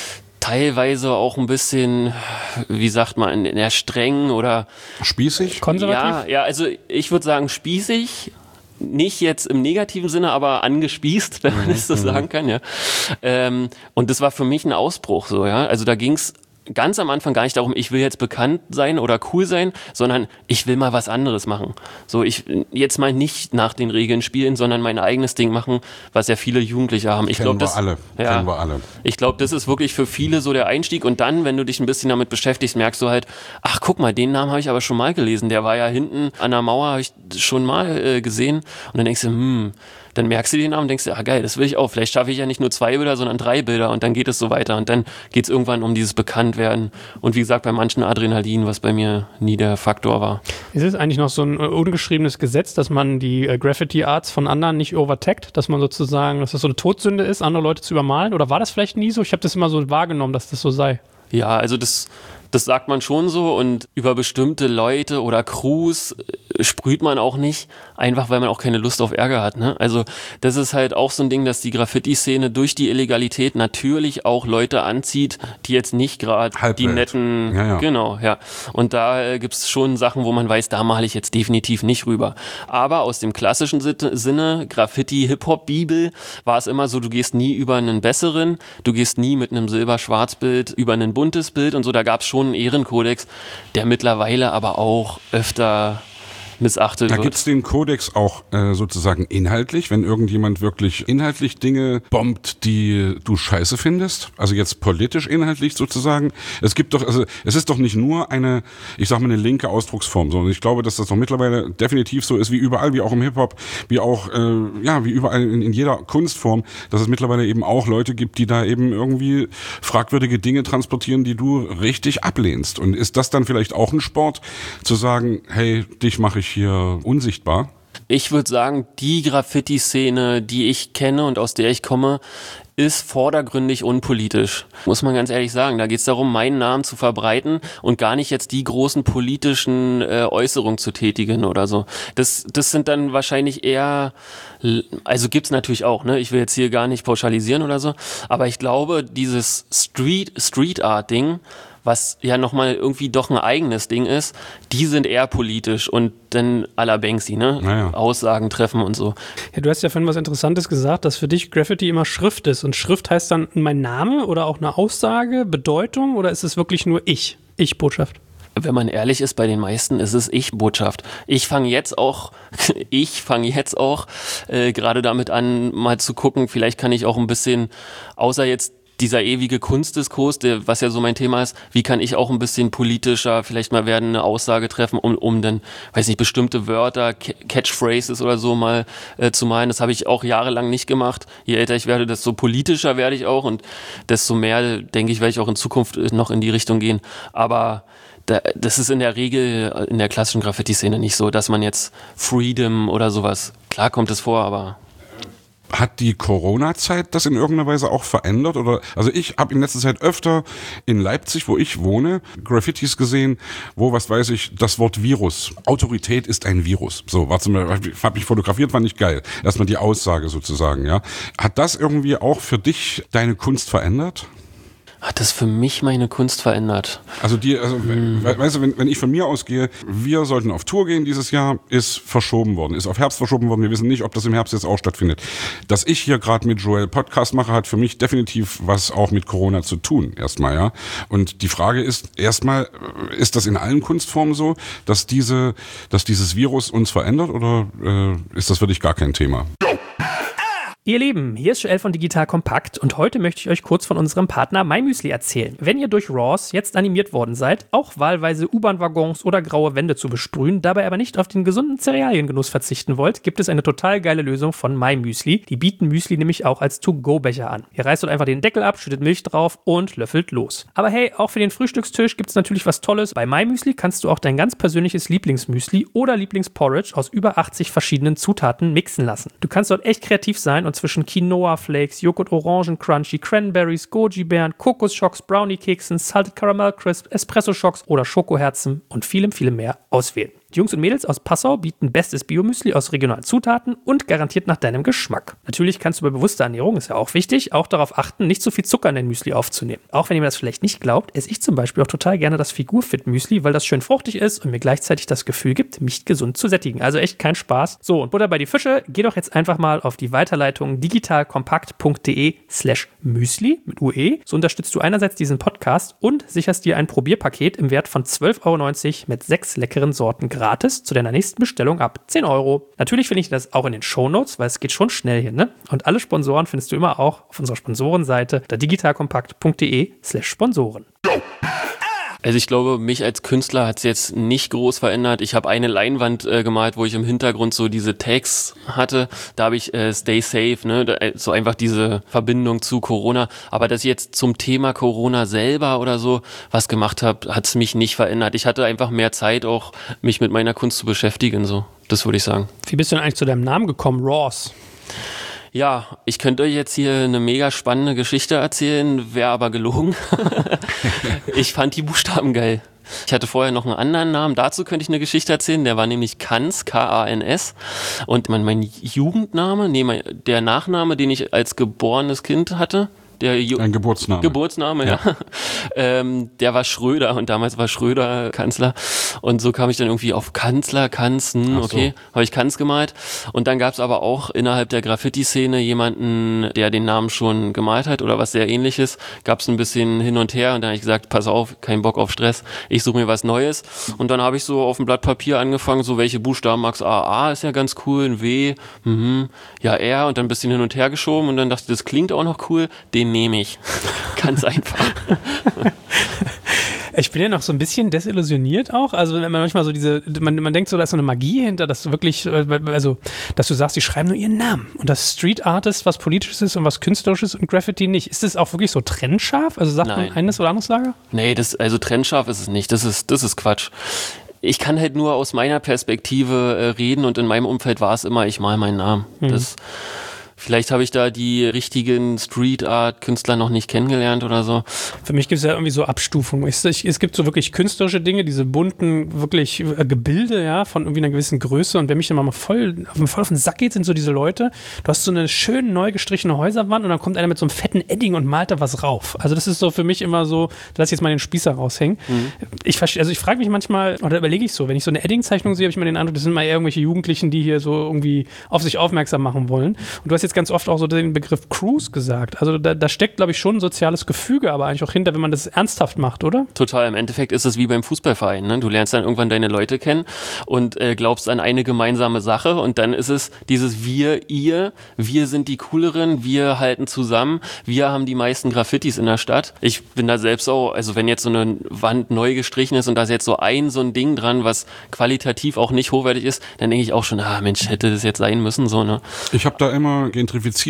teilweise auch ein bisschen, wie sagt man, eher streng oder spießig? Konservativ? Ja, ja, also ich würde sagen spießig. Nicht jetzt im negativen Sinne, aber angespießt, wenn man es so sagen kann, ja. Ähm, und das war für mich ein Ausbruch, so, ja. Also da ging's ganz am Anfang gar nicht darum, ich will jetzt bekannt sein oder cool sein, sondern ich will mal was anderes machen. So, ich jetzt mal nicht nach den Regeln spielen, sondern mein eigenes Ding machen, was ja viele Jugendliche haben. Ich glaube, das, alle. Ja, Kennen wir alle. Ich glaube, das ist wirklich für viele so der Einstieg. Und dann, wenn du dich ein bisschen damit beschäftigst, merkst du halt, ach, guck mal, den Namen habe ich aber schon mal gelesen. Der war ja hinten an der Mauer, habe ich schon mal äh, gesehen. Und dann denkst du, hm, dann merkst du den Namen und denkst dir, ah geil, das will ich auch. Vielleicht schaffe ich ja nicht nur zwei Bilder, sondern drei Bilder, und dann geht es so weiter. Und dann geht es irgendwann um dieses Bekanntwerden. Und wie gesagt, bei manchen Adrenalin, was bei mir nie der Faktor war. Ist es eigentlich noch so ein ungeschriebenes Gesetz, dass man die äh, Graffiti-Arts von anderen nicht overtaggt? Dass man sozusagen, dass das so eine Todsünde ist, andere Leute zu übermalen? Oder war das vielleicht nie so? Ich habe das immer so wahrgenommen, dass das so sei. Ja, also das, das sagt man schon so und über bestimmte Leute oder Crews sprüht man auch nicht, einfach weil man auch keine Lust auf Ärger hat. Ne? Also das ist halt auch so ein Ding, dass die Graffiti-Szene durch die Illegalität natürlich auch Leute anzieht, die jetzt nicht gerade die netten, ja, ja. genau, ja. Und da äh, gibt's schon Sachen, wo man weiß, da male ich jetzt definitiv nicht rüber. Aber aus dem klassischen Sinne, Graffiti-Hip-Hop-Bibel, war es immer so, du gehst nie über einen besseren, du gehst nie mit einem Silber-Schwarz-Bild über ein buntes Bild und so, da gab's schon einen Ehrenkodex, der mittlerweile aber auch öfter missachtet da wird. Da gibt es den Kodex auch äh, sozusagen inhaltlich, wenn irgendjemand wirklich inhaltlich Dinge bombt, die du scheiße findest, also jetzt politisch inhaltlich sozusagen. Es gibt doch, also es ist doch nicht nur eine, ich sag mal, eine linke Ausdrucksform, sondern ich glaube, dass das doch mittlerweile definitiv so ist, wie überall, wie auch im Hip-Hop, wie auch, äh, ja, wie überall in, in jeder Kunstform, dass es mittlerweile eben auch Leute gibt, die da eben irgendwie fragwürdige Dinge transportieren, die du richtig ablehnst. Und ist das dann vielleicht auch ein Sport, zu sagen, hey, dich mache ich hier unsichtbar? Ich würde sagen, die Graffiti-Szene, die ich kenne und aus der ich komme, ist vordergründig unpolitisch. Muss man ganz ehrlich sagen. Da geht es darum, meinen Namen zu verbreiten und gar nicht jetzt die großen politischen äh, Äußerungen zu tätigen oder so. Das, das sind dann wahrscheinlich eher, also gibt's natürlich auch, ne? Ich will jetzt hier gar nicht pauschalisieren oder so, aber ich glaube, dieses Street, Street Art Ding, was ja nochmal irgendwie doch ein eigenes Ding ist, die sind eher politisch und dann à la Banksy, ne? Naja. Aussagen treffen und so. Ja, du hast ja vorhin was Interessantes gesagt, dass für dich Graffiti immer Schrift ist. Und Schrift heißt dann mein Name oder auch eine Aussage, Bedeutung, oder ist es wirklich nur ich, Ich-Botschaft? Wenn man ehrlich ist, bei den meisten ist es Ich-Botschaft. Ich fange jetzt auch, ich fange jetzt auch äh, gerade damit an, mal zu gucken, vielleicht kann ich auch ein bisschen, außer jetzt dieser ewige Kunstdiskurs, der, was ja so mein Thema ist, wie kann ich auch ein bisschen politischer vielleicht mal werden, eine Aussage treffen, um, um dann, weiß nicht, bestimmte Wörter, Catchphrases oder so mal äh, zu malen. Das habe ich auch jahrelang nicht gemacht. Je älter ich werde, desto politischer werde ich auch und desto mehr, denke ich, werde ich auch in Zukunft noch in die Richtung gehen. Aber da, das ist in der Regel in der klassischen Graffiti-Szene nicht so, dass man jetzt Freedom oder sowas, klar kommt es vor, aber... Hat die Corona-Zeit das in irgendeiner Weise auch verändert? Oder, also ich habe in letzter Zeit öfter in Leipzig, wo ich wohne, Graffitis gesehen, wo, was weiß ich, das Wort Virus. Autorität ist ein Virus. So, war zum Beispiel, habe ich fotografiert, fand ich geil. Erstmal die Aussage sozusagen, ja. Hat das irgendwie auch für dich deine Kunst verändert? Hat das für mich meine Kunst verändert? Also die, also hm. we, weißt du, wenn, wenn ich von mir ausgehe, wir sollten auf Tour gehen dieses Jahr, ist verschoben worden, ist auf Herbst verschoben worden. Wir wissen nicht, ob das im Herbst jetzt auch stattfindet. Dass ich hier gerade mit Joel Podcast mache, hat für mich definitiv was auch mit Corona zu tun, erstmal, ja. Und die Frage ist, erstmal, ist das in allen Kunstformen so, dass diese, dass dieses Virus uns verändert, oder äh, ist das für dich gar kein Thema? Ihr Lieben, hier ist Joel von Digital Kompakt und heute möchte ich euch kurz von unserem Partner MyMüsli erzählen. Wenn ihr durch R A W S jetzt animiert worden seid, auch wahlweise U-Bahn-Waggons oder graue Wände zu besprühen, dabei aber nicht auf den gesunden Cerealiengenuss verzichten wollt, gibt es eine total geile Lösung von MyMüsli. Die bieten Müsli nämlich auch als To-Go-Becher an. Ihr reißt dort einfach den Deckel ab, schüttet Milch drauf und löffelt los. Aber hey, auch für den Frühstückstisch gibt es natürlich was Tolles. Bei MyMüsli kannst du auch dein ganz persönliches Lieblingsmüsli oder Lieblingsporridge aus über achtzig verschiedenen Zutaten mixen lassen. Du kannst dort echt kreativ sein und zwischen Quinoa-Flakes, Joghurt-Orangen-Crunchy, Cranberries, Goji-Beeren, Kokos-Schocks, Brownie-Keksen, Salted Caramel Crisp, Espresso-Schocks oder Schokoherzen und vielem, vielem mehr auswählen. Die Jungs und Mädels aus Passau bieten bestes Biomüsli aus regionalen Zutaten und garantiert nach deinem Geschmack. Natürlich kannst du bei bewusster Ernährung, ist ja auch wichtig, auch darauf achten, nicht so viel Zucker in dein Müsli aufzunehmen. Auch wenn ihr mir das vielleicht nicht glaubt, esse ich zum Beispiel auch total gerne das Figurfit-Müsli, weil das schön fruchtig ist und mir gleichzeitig das Gefühl gibt, mich gesund zu sättigen. Also echt kein Spaß. So, und Butter bei die Fische, geh doch jetzt einfach mal auf die Weiterleitung digitalkompakt.de slash Müsli mit U E. So unterstützt du einerseits diesen Podcast und sicherst dir ein Probierpaket im Wert von zwölf Euro neunzig mit sechs leckeren Sorten gratis zu deiner nächsten Bestellung ab zehn Euro. Natürlich finde ich das auch in den Shownotes, weil es geht schon schnell hier, ne? Und alle Sponsoren findest du immer auch auf unserer Sponsorenseite der digitalkompakt.de slash Sponsoren. Also ich glaube, mich als Künstler hat es jetzt nicht groß verändert. Ich habe eine Leinwand äh, gemalt, wo ich im Hintergrund so diese Tags hatte. Da habe ich äh, Stay Safe, ne, da, so einfach diese Verbindung zu Corona. Aber dass ich jetzt zum Thema Corona selber oder so was gemacht habe, hat es mich nicht verändert. Ich hatte einfach mehr Zeit, auch mich mit meiner Kunst zu beschäftigen. So, das würde ich sagen. Wie bist du denn eigentlich zu deinem Namen gekommen, R A W S? Ja, ich könnte euch jetzt hier eine mega spannende Geschichte erzählen, wäre aber gelogen. Ich fand die Buchstaben geil. Ich hatte vorher noch einen anderen Namen, dazu könnte ich eine Geschichte erzählen, der war nämlich Kans, K A N S. Und mein, mein Jugendname, nee, mein, der Nachname, den ich als geborenes Kind hatte, der Ju- Ein Geburtsname. Geburtsname, ja. ja. ähm, der war Schröder und damals war Schröder Kanzler. Und so kam ich dann irgendwie auf Kanzler, Kanzen, Ach so. okay, habe ich Kanz gemalt. Und dann gab es aber auch innerhalb der Graffiti-Szene jemanden, der den Namen schon gemalt hat oder was sehr ähnliches. Gab es ein bisschen hin und her und dann habe ich gesagt, pass auf, kein Bock auf Stress, ich suche mir was Neues. Und dann habe ich so auf dem Blatt Papier angefangen, so welche Buchstaben magst du? A, A ist ja ganz cool, ein W, mhm, ja R und dann ein bisschen hin und her geschoben und dann dachte ich, das klingt auch noch cool, den nehme ich. Ganz einfach. Ich bin ja noch so ein bisschen desillusioniert auch. Also wenn man manchmal so diese, man, man denkt so, da ist so eine Magie hinter, dass du wirklich, also dass du sagst, die schreiben nur ihren Namen. Und das Street Art ist was Politisches ist und was Künstlerisches und Graffiti nicht. Ist das auch wirklich so trennscharf? Also sagt Nein. man eines oder anderes Lager? Nee, das, also trennscharf ist es nicht. Das ist, das ist Quatsch. Ich kann halt nur aus meiner Perspektive äh, reden und in meinem Umfeld war es immer, ich mal meinen Namen. Mhm. Das Vielleicht habe ich da die richtigen Street-Art-Künstler noch nicht kennengelernt oder so. Für mich gibt es ja irgendwie so Abstufungen. Es, es gibt so wirklich künstlerische Dinge, diese bunten, wirklich äh, Gebilde, ja, von irgendwie einer gewissen Größe. Und wenn mich dann mal voll, voll auf den Sack geht, sind so diese Leute, du hast so eine schön neu gestrichene Häuserwand und dann kommt einer mit so einem fetten Edding und malt da was rauf. Also das ist so für mich immer so, lass jetzt mal den Spießer raushängen. Mhm. Ich verstehe, also ich frage mich manchmal, oder überlege ich so, wenn ich so eine Edding-Zeichnung sehe, habe ich immer den Eindruck, das sind mal eher irgendwelche Jugendlichen, die hier so irgendwie auf sich aufmerksam machen wollen. Und du hast jetzt ganz oft auch so den Begriff Cruise gesagt. Also da, da steckt, glaube ich, schon ein soziales Gefüge, aber eigentlich auch hinter, wenn man das ernsthaft macht, oder? Total. Im Endeffekt ist es wie beim Fußballverein. Ne? Du lernst dann irgendwann deine Leute kennen und äh, glaubst an eine gemeinsame Sache und dann ist es dieses Wir, ihr, wir sind die Cooleren, wir halten zusammen, wir haben die meisten Graffitis in der Stadt. Ich bin da selbst auch, also wenn jetzt so eine Wand neu gestrichen ist und da ist jetzt so ein so ein Ding dran, was qualitativ auch nicht hochwertig ist, dann denke ich auch schon, ah Mensch, hätte das jetzt sein müssen, so, ne? Ich habe da immer Gentrifizierungskritik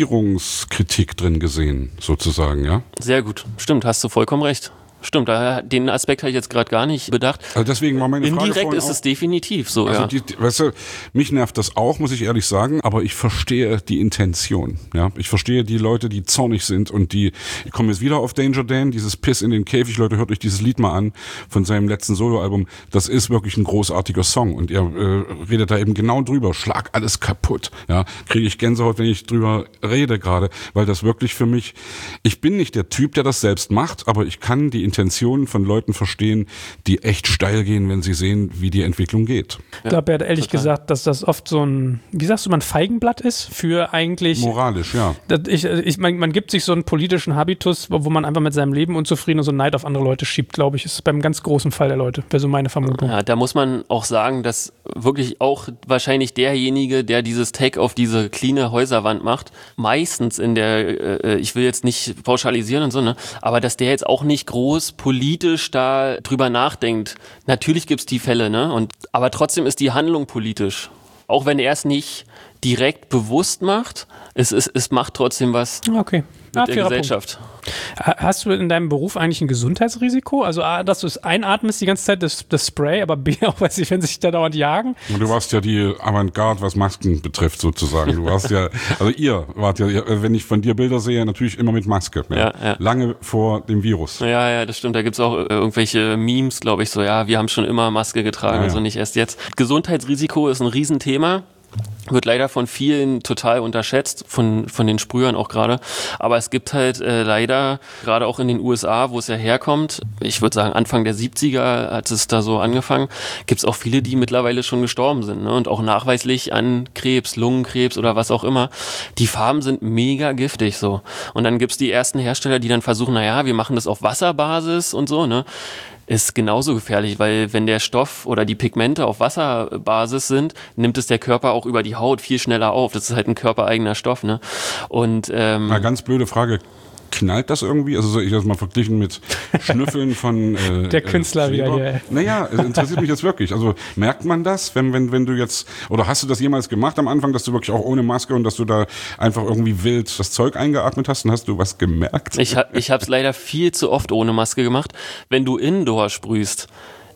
drin gesehen, sozusagen, ja? Sehr gut. Stimmt, hast du vollkommen recht. Stimmt, den Aspekt habe ich jetzt gerade gar nicht bedacht. Also deswegen war meine Frage Indirekt ist auch, es definitiv so, also ja. Die, die, weißt du, mich nervt das auch, muss ich ehrlich sagen, aber ich verstehe die Intention. Ja, ich verstehe die Leute, die zornig sind und die, ich komme jetzt wieder auf Danger Dan, dieses Piss in den Käfig, Leute, hört euch dieses Lied mal an von seinem letzten Soloalbum. Das ist wirklich ein großartiger Song und er äh, redet da eben genau drüber. Schlag alles kaputt. Ja, kriege ich Gänsehaut, wenn ich drüber rede gerade, weil das wirklich für mich, ich bin nicht der Typ, der das selbst macht, aber ich kann die Intentionen von Leuten verstehen, die echt steil gehen, wenn sie sehen, wie die Entwicklung geht. Ich glaube, er hat ehrlich total. gesagt, dass das oft so ein, wie sagst du, mal ein Feigenblatt ist für eigentlich... Moralisch, ja. Ich, ich, man, man gibt sich so einen politischen Habitus, wo man einfach mit seinem Leben unzufrieden und so Neid auf andere Leute schiebt, glaube ich. Das ist beim ganz großen Fall der Leute, wäre so meine Vermutung. Ja, da muss man auch sagen, dass wirklich auch wahrscheinlich derjenige, der dieses Tag auf diese cleane Häuserwand macht, meistens in der, äh, ich will jetzt nicht pauschalisieren und so, ne, aber dass der jetzt auch nicht groß politisch da drüber nachdenkt. Natürlich gibt's die Fälle, ne? Und, aber trotzdem ist die Handlung politisch. Auch wenn er es nicht direkt bewusst macht, es, es, es macht trotzdem was okay. mit ah, der Gesellschaft. Punkt. Hast du in deinem Beruf eigentlich ein Gesundheitsrisiko? Also A, dass du es einatmest die ganze Zeit, das, das Spray, aber B, auch weiß ich, wenn sie sich da dauernd jagen? Und du warst ja die Avantgarde, was Masken betrifft sozusagen. Du warst ja, also ihr wart ja, wenn ich von dir Bilder sehe, natürlich immer mit Maske. Ja. Ja, ja. Lange vor dem Virus. Ja, ja, das stimmt. Da gibt's auch äh, irgendwelche Memes, glaube ich, so, ja, wir haben schon immer Maske getragen, ja, ja. also nicht erst jetzt. Gesundheitsrisiko ist ein Riesenthema. Wird leider von vielen total unterschätzt, von von den Sprühern auch gerade. Aber es gibt halt äh, leider, gerade auch in den U S A, wo es ja herkommt, ich würde sagen Anfang der siebziger hat es da so angefangen, gibt es auch viele, die mittlerweile schon gestorben sind, ne? Und auch nachweislich an Krebs, Lungenkrebs oder was auch immer. Die Farben sind mega giftig so. Und dann gibt's die ersten Hersteller, die dann versuchen, naja, wir machen das auf Wasserbasis und so, ne? Ist genauso gefährlich, weil wenn der Stoff oder die Pigmente auf Wasserbasis sind, nimmt es der Körper auch über die Haut viel schneller auf. Das ist halt ein körpereigener Stoff, ne? Und ähm, Na, ganz blöde Frage. Knallt das irgendwie? Also ich das mal verglichen mit Schnüffeln von äh, der Künstler äh, wieder hier. Naja, es interessiert mich jetzt wirklich. Also merkt man das, wenn wenn wenn du jetzt, oder hast du das jemals gemacht am Anfang, dass du wirklich auch ohne Maske und dass du da einfach irgendwie wild das Zeug eingeatmet hast und hast du was gemerkt? Ich hab, ich habe es leider viel zu oft ohne Maske gemacht. Wenn du Indoor sprühst,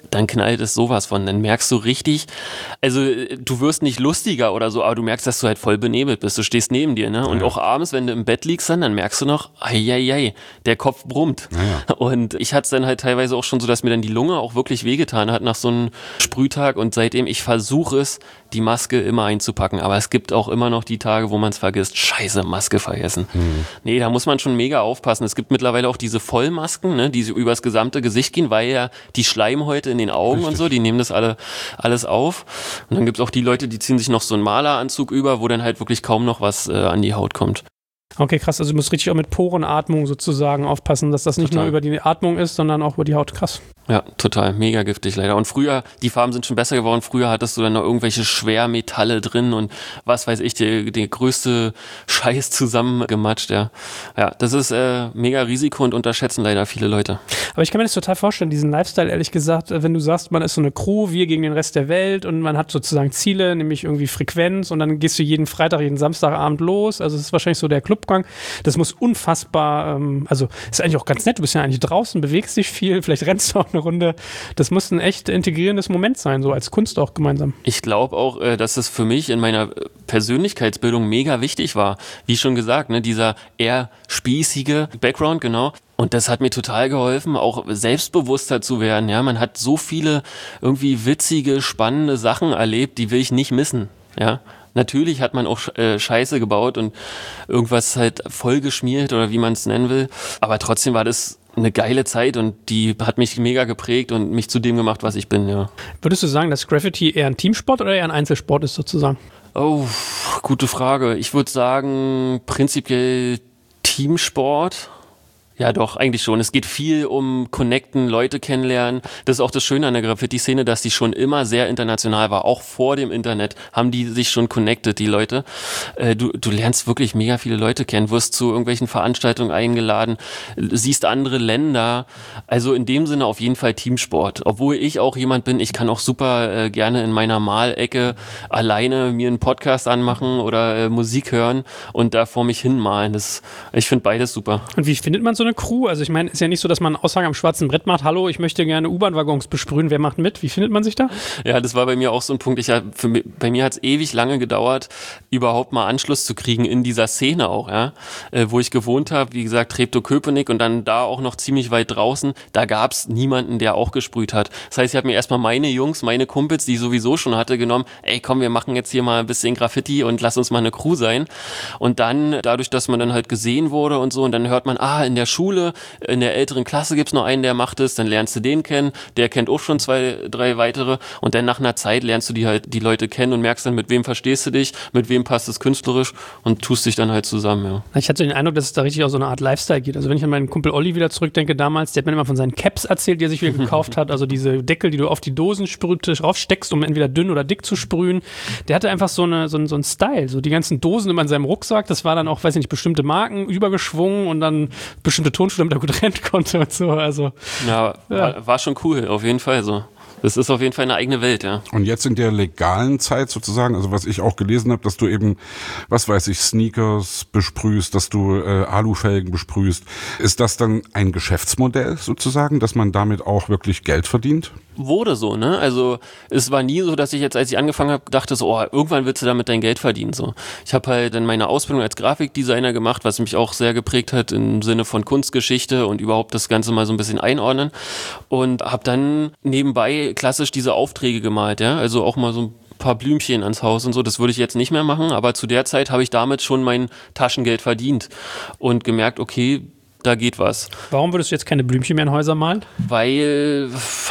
dann knallt es sowas von. Dann merkst du richtig, also du wirst nicht lustiger oder so, aber du merkst, dass du halt voll benebelt bist. Du stehst neben dir, ne? Und ja. auch abends, wenn du im Bett liegst, dann, dann merkst du noch, eieiei, der Kopf brummt. Ja. Und ich hatte es dann halt teilweise auch schon so, dass mir dann die Lunge auch wirklich wehgetan hat nach so einem Sprühtag. Und seitdem, ich versuche es, die Maske immer einzupacken. Aber es gibt auch immer noch die Tage, wo man es vergisst. Scheiße, Maske vergessen. Mhm. Nee, da muss man schon mega aufpassen. Es gibt mittlerweile auch diese Vollmasken, ne, die übers gesamte Gesicht gehen, weil ja die Schleimhäute in den Augen Richtig. Und so, die nehmen das alle alles auf. Und dann gibt es auch die Leute, die ziehen sich noch so einen Maleranzug über, wo dann halt wirklich kaum noch was äh, an die Haut kommt. Okay, krass. Also du musst richtig auch mit Porenatmung sozusagen aufpassen, dass das nicht Total. Nur über die Atmung ist, sondern auch über die Haut. Krass. Ja, total. Mega giftig leider. Und früher, die Farben sind schon besser geworden. Früher hattest du dann noch irgendwelche Schwermetalle drin und was weiß ich, der, der größte Scheiß zusammengematscht. Ja, ja, das ist äh, mega Risiko und unterschätzen leider viele Leute. Aber ich kann mir das total vorstellen, diesen Lifestyle, ehrlich gesagt, wenn du sagst, man ist so eine Crew, wir gegen den Rest der Welt und man hat sozusagen Ziele, nämlich irgendwie Frequenz und dann gehst du jeden Freitag, jeden Samstagabend los. Also das ist wahrscheinlich so der Clubgang. Das muss unfassbar, ähm, also ist eigentlich auch ganz nett. Du bist ja eigentlich draußen, bewegst dich viel, vielleicht rennst du auch eine Runde. Das muss ein echt integrierendes Moment sein, so als Kunst auch gemeinsam. Ich glaube auch, dass es für mich in meiner Persönlichkeitsbildung mega wichtig war. Wie schon gesagt, ne, dieser eher spießige Background, genau. Und das hat mir total geholfen, auch selbstbewusster zu werden. Ja, man hat so viele irgendwie witzige, spannende Sachen erlebt, die will ich nicht missen. Ja. Natürlich hat man auch äh, Scheiße gebaut und irgendwas halt vollgeschmiert oder wie man es nennen will. Aber trotzdem war das eine geile Zeit und die hat mich mega geprägt und mich zu dem gemacht, was ich bin, ja. Würdest du sagen, dass Graffiti eher ein Teamsport oder eher ein Einzelsport ist sozusagen? Oh, gute Frage. Ich würde sagen, prinzipiell Teamsport. Ja, doch, eigentlich schon. Es geht viel um Connecten, Leute kennenlernen. Das ist auch das Schöne an der Graffiti-Szene, dass die schon immer sehr international war. Auch vor dem Internet haben die sich schon connected, die Leute. Äh, du, du lernst wirklich mega viele Leute kennen, wirst zu irgendwelchen Veranstaltungen eingeladen, siehst andere Länder. Also in dem Sinne auf jeden Fall Teamsport. Obwohl ich auch jemand bin, ich kann auch super äh, gerne in meiner Malecke alleine mir einen Podcast anmachen oder äh, Musik hören und da vor mich hin malen. Das, ich finde beides super. Und wie findet man so eine Crew? Also ich meine, ist ja nicht so, dass man Aussagen am schwarzen Brett macht, hallo, ich möchte gerne U-Bahn-Waggons besprühen, wer macht mit? Wie findet man sich da? Ja, das war bei mir auch so ein Punkt. Ich, für mich, bei mir hat es ewig lange gedauert, überhaupt mal Anschluss zu kriegen in dieser Szene auch, ja, äh, wo ich gewohnt habe, wie gesagt, Treptow-Köpenick und dann da auch noch ziemlich weit draußen, da gab es niemanden, der auch gesprüht hat. Das heißt, ich habe mir erstmal meine Jungs, meine Kumpels, die ich sowieso schon hatte, genommen, ey komm, wir machen jetzt hier mal ein bisschen Graffiti und lass uns mal eine Crew sein. Und dann, dadurch, dass man dann halt gesehen wurde und so, und dann hört man, ah, in der Schule, in der älteren Klasse gibt's noch einen, der macht es, dann lernst du den kennen, der kennt auch schon zwei, drei weitere und dann nach einer Zeit lernst du die halt, die Leute kennen und merkst dann, mit wem verstehst du dich, mit wem passt es künstlerisch und tust dich dann halt zusammen, ja. Ich hatte den Eindruck, dass es da richtig auch so eine Art Lifestyle geht. Also wenn ich an meinen Kumpel Olli wieder zurückdenke damals, der hat mir immer von seinen Caps erzählt, die er sich wieder gekauft hat, also diese Deckel, die du auf die Dosen raufsteckst, um entweder dünn oder dick zu sprühen. Der hatte einfach so, eine, so, ein, so einen Style, so die ganzen Dosen immer in seinem Rucksack, das war dann auch, weiß ich nicht, bestimmte Marken übergeschwungen und dann bestimmte Tonschuhe, damit er gut rennen konnte und so, also. Ja, ja. War, war schon cool, auf jeden Fall so. Das ist auf jeden Fall eine eigene Welt, ja. Und jetzt in der legalen Zeit sozusagen, also was ich auch gelesen habe, dass du eben, was weiß ich, Sneakers besprühst, dass du äh, Alufelgen besprühst. Ist das dann ein Geschäftsmodell sozusagen, dass man damit auch wirklich Geld verdient? Wurde so, ne? Also es war nie so, dass ich jetzt, als ich angefangen habe, dachte so, oh, irgendwann willst du damit dein Geld verdienen. So. Ich habe halt dann meine Ausbildung als Grafikdesigner gemacht, was mich auch sehr geprägt hat im Sinne von Kunstgeschichte und überhaupt das Ganze mal so ein bisschen einordnen. Und habe dann nebenbei klassisch diese Aufträge gemalt, ja, also auch mal so ein paar Blümchen ans Haus und so, das würde ich jetzt nicht mehr machen, aber zu der Zeit habe ich damit schon mein Taschengeld verdient und gemerkt, okay, da geht was. Warum würdest du jetzt keine Blümchen mehr in Häuser malen? Weil...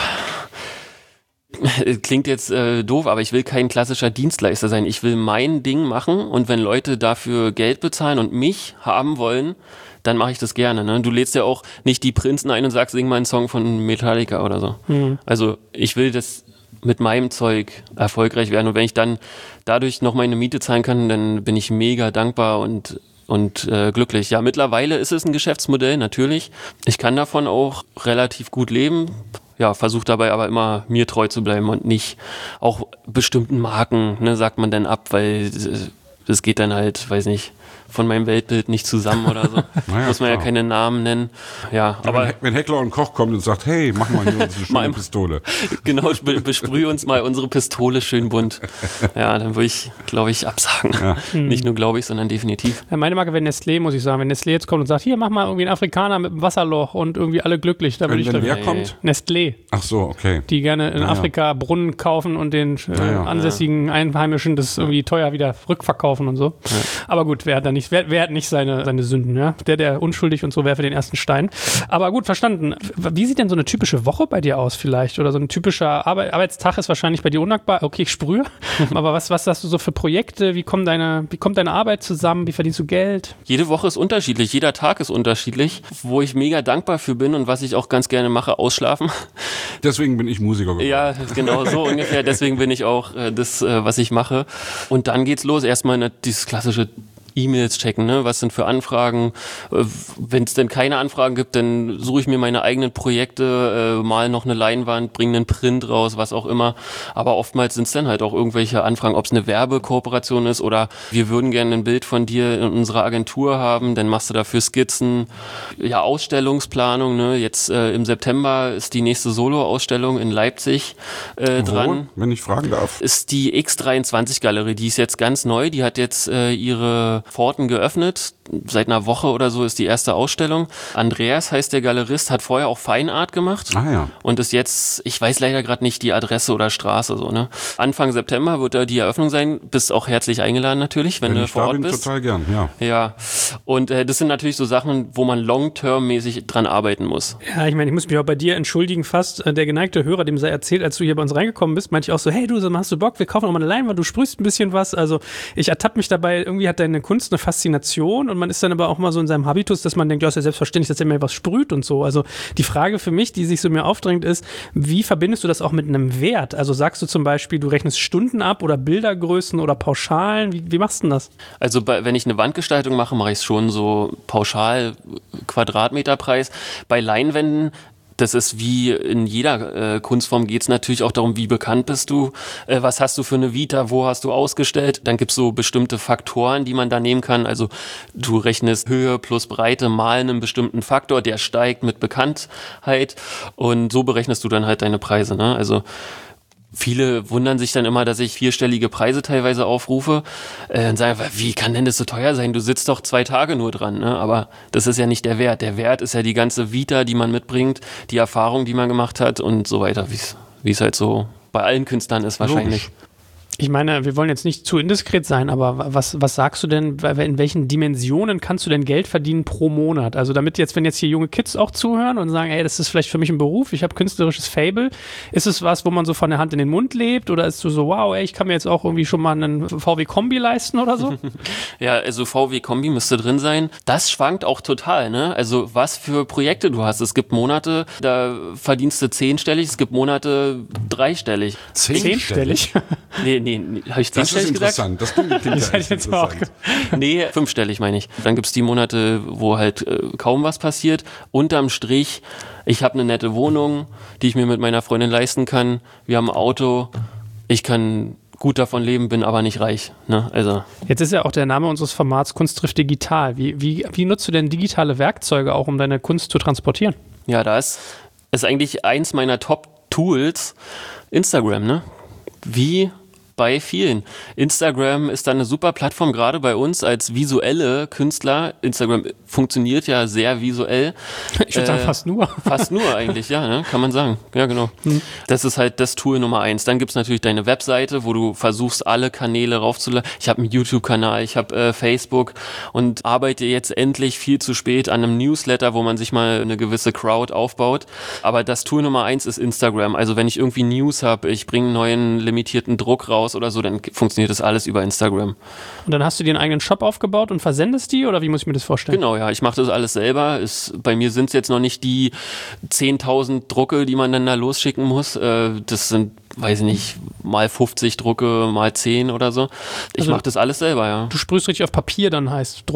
Klingt jetzt äh, doof, aber ich will kein klassischer Dienstleister sein. Ich will mein Ding machen und wenn Leute dafür Geld bezahlen und mich haben wollen, dann mache ich das gerne. Ne? Du lädst ja auch nicht die Prinzen ein und sagst, sing mal einen Song von Metallica oder so. Mhm. Also ich will das mit meinem Zeug erfolgreich werden und wenn ich dann dadurch noch meine Miete zahlen kann, dann bin ich mega dankbar und und äh, glücklich. Ja, mittlerweile ist es ein Geschäftsmodell, natürlich. Ich kann davon auch relativ gut leben. Ja, versuche dabei aber immer mir treu zu bleiben und nicht auch bestimmten Marken, ne, sagt man dann ab, weil das geht dann halt, weiß nicht, von meinem Weltbild nicht zusammen oder so. Naja, muss man ja klar. keine Namen nennen. Ja, Ja, aber wenn, wenn Heckler und Koch kommt und sagt, hey, mach mal hier eine schöne Mal- Pistole. genau, be- besprühe uns mal unsere Pistole schön bunt. Ja, dann würde ich, glaube ich, absagen. Nicht nur glaube ich, sondern definitiv. Ja, meine Marke wäre Nestlé, muss ich sagen. Wenn Nestlé jetzt kommt und sagt, hier, mach mal irgendwie einen Afrikaner mit einem Wasserloch und irgendwie alle glücklich, dann würde Wenn, ich wenn doch wer nee. kommt? Nestlé, Ach so, okay. die gerne in Ja, ja. Afrika Brunnen kaufen und den äh, Ja, ja. ansässigen Einheimischen das irgendwie teuer wieder rückverkaufen und so. Aber gut, wer hat da nicht, wer, wer hat nicht seine, seine Sünden, ja? Der, der unschuldig und so werfe den ersten Stein. Aber gut, verstanden. Wie sieht denn so eine typische Woche bei dir aus vielleicht? Oder so ein typischer Arbeit, Arbeitstag ist wahrscheinlich bei dir undankbar. Okay, ich sprühe. Aber was, was hast du so für Projekte? Wie, kommen deine, wie kommt deine Arbeit zusammen? Wie verdienst du Geld? Jede Woche ist unterschiedlich, jeder Tag ist unterschiedlich. Wo ich mega dankbar für bin und was ich auch ganz gerne mache, ausschlafen. Deswegen bin ich Musiker geworden. Ja, genau so ungefähr. Deswegen bin ich auch äh, das, äh, was ich mache. Und dann geht's los. Erstmal ne, dieses klassische E-Mails checken, ne? Was sind für Anfragen? Wenn es denn keine Anfragen gibt, dann suche ich mir meine eigenen Projekte, äh, mal noch eine Leinwand, bringe einen Print raus, was auch immer. Aber oftmals sind es dann halt auch irgendwelche Anfragen, ob es eine Werbekooperation ist oder wir würden gerne ein Bild von dir in unserer Agentur haben, dann machst du dafür Skizzen. Ja, Ausstellungsplanung, ne? Jetzt äh, im September ist die nächste Solo-Ausstellung in Leipzig äh, Wo, dran. wenn ich fragen darf. Ist die X dreiundzwanzig Galerie, die ist jetzt ganz neu, die hat jetzt äh, ihre Pforten geöffnet. Seit einer Woche oder so ist die erste Ausstellung. Andreas heißt der Galerist, hat vorher auch Feinart gemacht. Ah ja. Und ist jetzt, ich weiß leider gerade nicht die Adresse oder Straße, so, ne? Anfang September wird da die Eröffnung sein. Bist auch herzlich eingeladen natürlich, wenn, Wenn du ich vor da Ort bin, bist. total gern, ja. Ja. Und äh, das sind natürlich so Sachen, wo man long-term-mäßig dran arbeiten muss. Ja, ich meine, ich muss mich auch bei dir entschuldigen fast. Äh, Der geneigte Hörer, dem sei erzählt, als du hier bei uns reingekommen bist, meinte ich auch so, hey du, sag mal, hast du Bock? Wir kaufen auch mal eine Leinwand, du sprühst ein bisschen was. Also ich ertappe mich dabei, irgendwie hat deine Kunst eine Faszination und man ist dann aber auch mal so in seinem Habitus, dass man denkt, ja, ist ja selbstverständlich, dass er mir was sprüht und so. Also die Frage für mich, die sich so mir aufdrängt, ist, wie verbindest du das auch mit einem Wert? Also sagst du zum Beispiel, du rechnest Stunden ab oder Bildergrößen oder Pauschalen? Wie, wie machst du denn das? Also bei, wenn ich eine Wandgestaltung mache, mache ich es schon so pauschal Quadratmeterpreis. Bei Leinwänden, das ist wie in jeder äh, Kunstform, geht es natürlich auch darum, wie bekannt bist du, äh, was hast du für eine Vita, wo hast du ausgestellt. Dann gibt es so bestimmte Faktoren, die man da nehmen kann. Also du rechnest Höhe plus Breite mal einen bestimmten Faktor, der steigt mit Bekanntheit und so berechnest du dann halt deine Preise, ne? Also viele wundern sich dann immer, dass ich vierstellige Preise teilweise aufrufe äh, und sagen, wie kann denn das so teuer sein? Du sitzt doch zwei Tage nur dran, ne? Aber das ist ja nicht der Wert. Der Wert ist ja die ganze Vita, die man mitbringt, die Erfahrung, die man gemacht hat und so weiter, wie es halt so bei allen Künstlern ist wahrscheinlich. Logisch. Ich meine, wir wollen jetzt nicht zu indiskret sein, aber was, was sagst du denn, in welchen Dimensionen kannst du denn Geld verdienen pro Monat? Also damit jetzt, wenn jetzt hier junge Kids auch zuhören und sagen, ey, das ist vielleicht für mich ein Beruf, ich habe künstlerisches Fable, ist es was, wo man so von der Hand in den Mund lebt oder ist du so, wow, ey, ich kann mir jetzt auch irgendwie schon mal einen V W-Kombi leisten oder so? Ja, also V W-Kombi müsste drin sein. Das schwankt auch total, ne? Also was für Projekte du hast. Es gibt Monate, da verdienst du zehnstellig, es gibt Monate dreistellig. Zehnstellig? Nee, nee, nee habe ich Das ist zehnstellig gesagt? interessant. Das klingt, klingt Das ja hätte echt ich jetzt auch interessant. Nee, fünfstellig meine ich. Dann gibt's die Monate, wo halt äh, kaum was passiert. Unterm Strich, ich habe eine nette Wohnung, die ich mir mit meiner Freundin leisten kann. Wir haben ein Auto. Ich kann gut davon leben, bin aber nicht reich. Ne? Also Jetzt ist ja auch der Name unseres Formats Kunst trifft digital. Wie, wie, wie nutzt du denn digitale Werkzeuge auch, um deine Kunst zu transportieren? ja, da ist, ist eigentlich eins meiner Top-Tools Instagram, ne? Wie bei vielen. Instagram ist da eine super Plattform, gerade bei uns als visuelle Künstler. Instagram funktioniert ja sehr visuell. Ich würde sagen, fast nur. Fast nur eigentlich, ja, ne? Kann man sagen. Ja, genau. Hm. Das ist halt das Tool Nummer eins. Dann gibt's natürlich deine Webseite, wo du versuchst, alle Kanäle raufzuladen. Ich habe einen YouTube-Kanal, ich habe äh, Facebook und arbeite jetzt endlich viel zu spät an einem Newsletter, wo man sich mal eine gewisse Crowd aufbaut. Aber das Tool Nummer eins ist Instagram. Also wenn ich irgendwie News habe, ich bringe einen neuen limitierten Druck raus oder so, dann funktioniert das alles über Instagram. Und dann hast du dir einen eigenen Shop aufgebaut und versendest die oder wie muss ich mir das vorstellen? Genau, ja, ich mache das alles selber. Ist, bei mir sind es jetzt noch nicht die zehntausend Drucke, die man dann da losschicken muss. Äh, das sind, weiß ich nicht, mal fünfzig Drucke, mal zehn oder so. Ich Also mache das alles selber, ja. Du sprühst richtig auf Papier, dann heißt Drucke?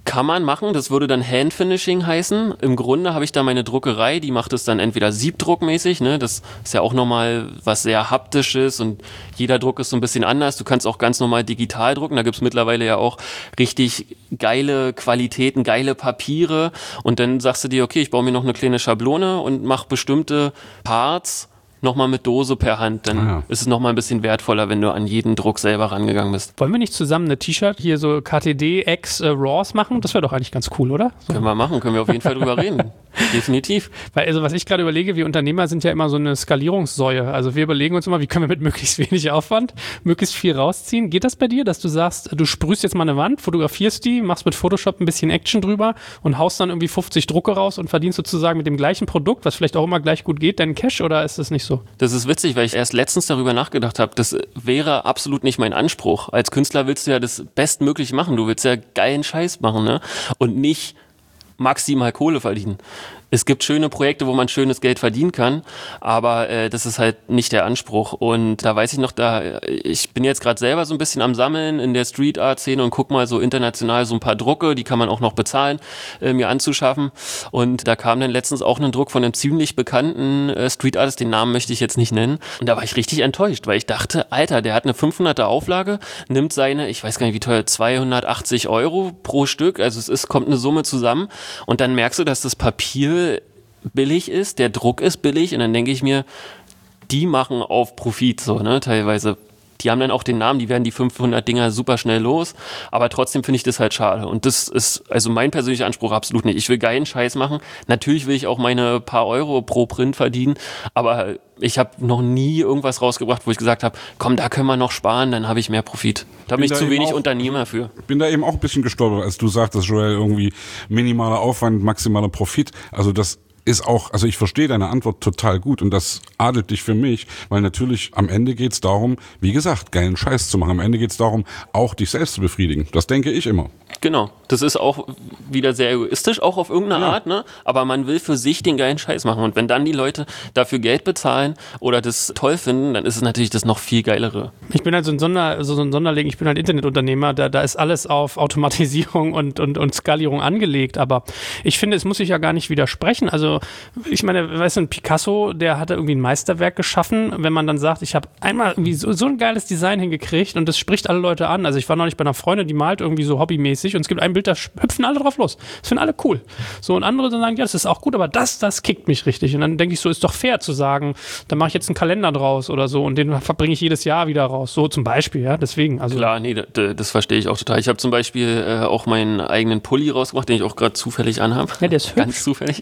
Kann man machen, das würde dann Handfinishing heißen. Im Grunde habe ich da meine Druckerei, die macht es dann entweder siebdruckmäßig, ne? Das ist ja auch nochmal was sehr Haptisches und jeder Druck ist so ein bisschen anders. Du kannst auch ganz normal digital drucken, da gibt es mittlerweile ja auch richtig geile Qualitäten, geile Papiere und dann sagst du dir, okay, ich baue mir noch eine kleine Schablone und mache bestimmte Parts nochmal mit Dose per Hand, dann ah, ja. ist es nochmal ein bisschen wertvoller, wenn du an jeden Druck selber rangegangen bist. Wollen wir nicht zusammen eine T-Shirt, hier so K T D X äh, Raws machen? Das wäre doch eigentlich ganz cool, oder? So. Können wir machen, können wir auf jeden Fall drüber reden. Definitiv. Weil, also was ich gerade überlege, wir Unternehmer sind ja immer so eine Skalierungssäue. Also wir überlegen uns immer, wie können wir mit möglichst wenig Aufwand möglichst viel rausziehen. Geht das bei dir, dass du sagst, du sprühst jetzt mal eine Wand, fotografierst die, machst mit Photoshop ein bisschen Action drüber und haust dann irgendwie fünfzig Drucke raus und verdienst sozusagen mit dem gleichen Produkt, was vielleicht auch immer gleich gut geht, deinen Cash, oder ist das nicht so? Das ist witzig, weil ich erst letztens darüber nachgedacht habe. Das wäre absolut nicht mein Anspruch. Als Künstler willst du ja das Bestmögliche machen. Du willst ja geilen Scheiß machen, ne? Und nicht maximal Kohle verdienen. Es gibt schöne Projekte, wo man schönes Geld verdienen kann, aber äh, das ist halt nicht der Anspruch. Und da weiß ich noch, da ich bin jetzt gerade selber so ein bisschen am Sammeln in der Street Art Szene und guck mal so international so ein paar Drucke, die kann man auch noch bezahlen, äh, mir anzuschaffen. Und da kam dann letztens auch ein Druck von einem ziemlich bekannten äh, Street Artist, den Namen möchte ich jetzt nicht nennen. Und da war ich richtig enttäuscht, weil ich dachte, Alter, der hat eine fünfhunderter Auflage, nimmt seine, ich weiß gar nicht wie teuer, zweihundertachtzig Euro pro Stück, also es ist, kommt eine Summe zusammen und dann merkst du, dass das Papier billig ist, der Druck ist billig und dann denke ich mir, die machen auf Profit so, ne, teilweise. Die haben dann auch den Namen, die werden die fünfhundert Dinger super schnell los, aber trotzdem finde ich das halt schade und das ist also mein persönlicher Anspruch absolut nicht. Ich will geilen Scheiß machen, natürlich will ich auch meine paar Euro pro Print verdienen, aber ich habe noch nie irgendwas rausgebracht, wo ich gesagt habe, komm, da können wir noch sparen, dann habe ich mehr Profit. Da bin ich zu wenig Unternehmer für. Ich bin da eben auch ein bisschen gestolpert, als du sagtest, Joel, irgendwie minimaler Aufwand, maximaler Profit, also das ist auch, also ich verstehe deine Antwort total gut und das adelt dich für mich, weil natürlich am Ende geht's darum, wie gesagt, geilen Scheiß zu machen. Am Ende geht's darum, auch dich selbst zu befriedigen. Das denke ich immer. Genau, das ist auch wieder sehr egoistisch, auch auf irgendeine Ja. Art, ne? Aber man will für sich den geilen Scheiß machen und wenn dann die Leute dafür Geld bezahlen oder das toll finden, dann ist es natürlich das noch viel geilere. Ich bin halt so ein, Sonder, so ein Sonderling, ich bin halt Internetunternehmer, da, da ist alles auf Automatisierung und, und, und Skalierung angelegt, aber ich finde, es muss sich ja gar nicht widersprechen. Also ich meine, weißt du, ein Picasso, der hatte irgendwie ein Meisterwerk geschaffen, wenn man dann sagt, ich habe einmal irgendwie so, so ein geiles Design hingekriegt und das spricht alle Leute an. Also ich war neulich bei einer Freundin, die malt irgendwie so hobbymäßig und es gibt ein Bild, da hüpfen alle drauf los. Das finden alle cool. So, und andere dann sagen, ja, das ist auch gut, aber das, das kickt mich richtig. Und dann denke ich so, ist doch fair zu sagen, dann mache ich jetzt einen Kalender draus oder so und den verbringe ich jedes Jahr wieder raus. So zum Beispiel, ja, deswegen. Also Klar, nee, das, das verstehe ich auch total. Ich habe zum Beispiel äh, auch meinen eigenen Pulli rausgemacht, den ich auch gerade zufällig anhabe. Ja, der ist Ganz hübsch. zufällig.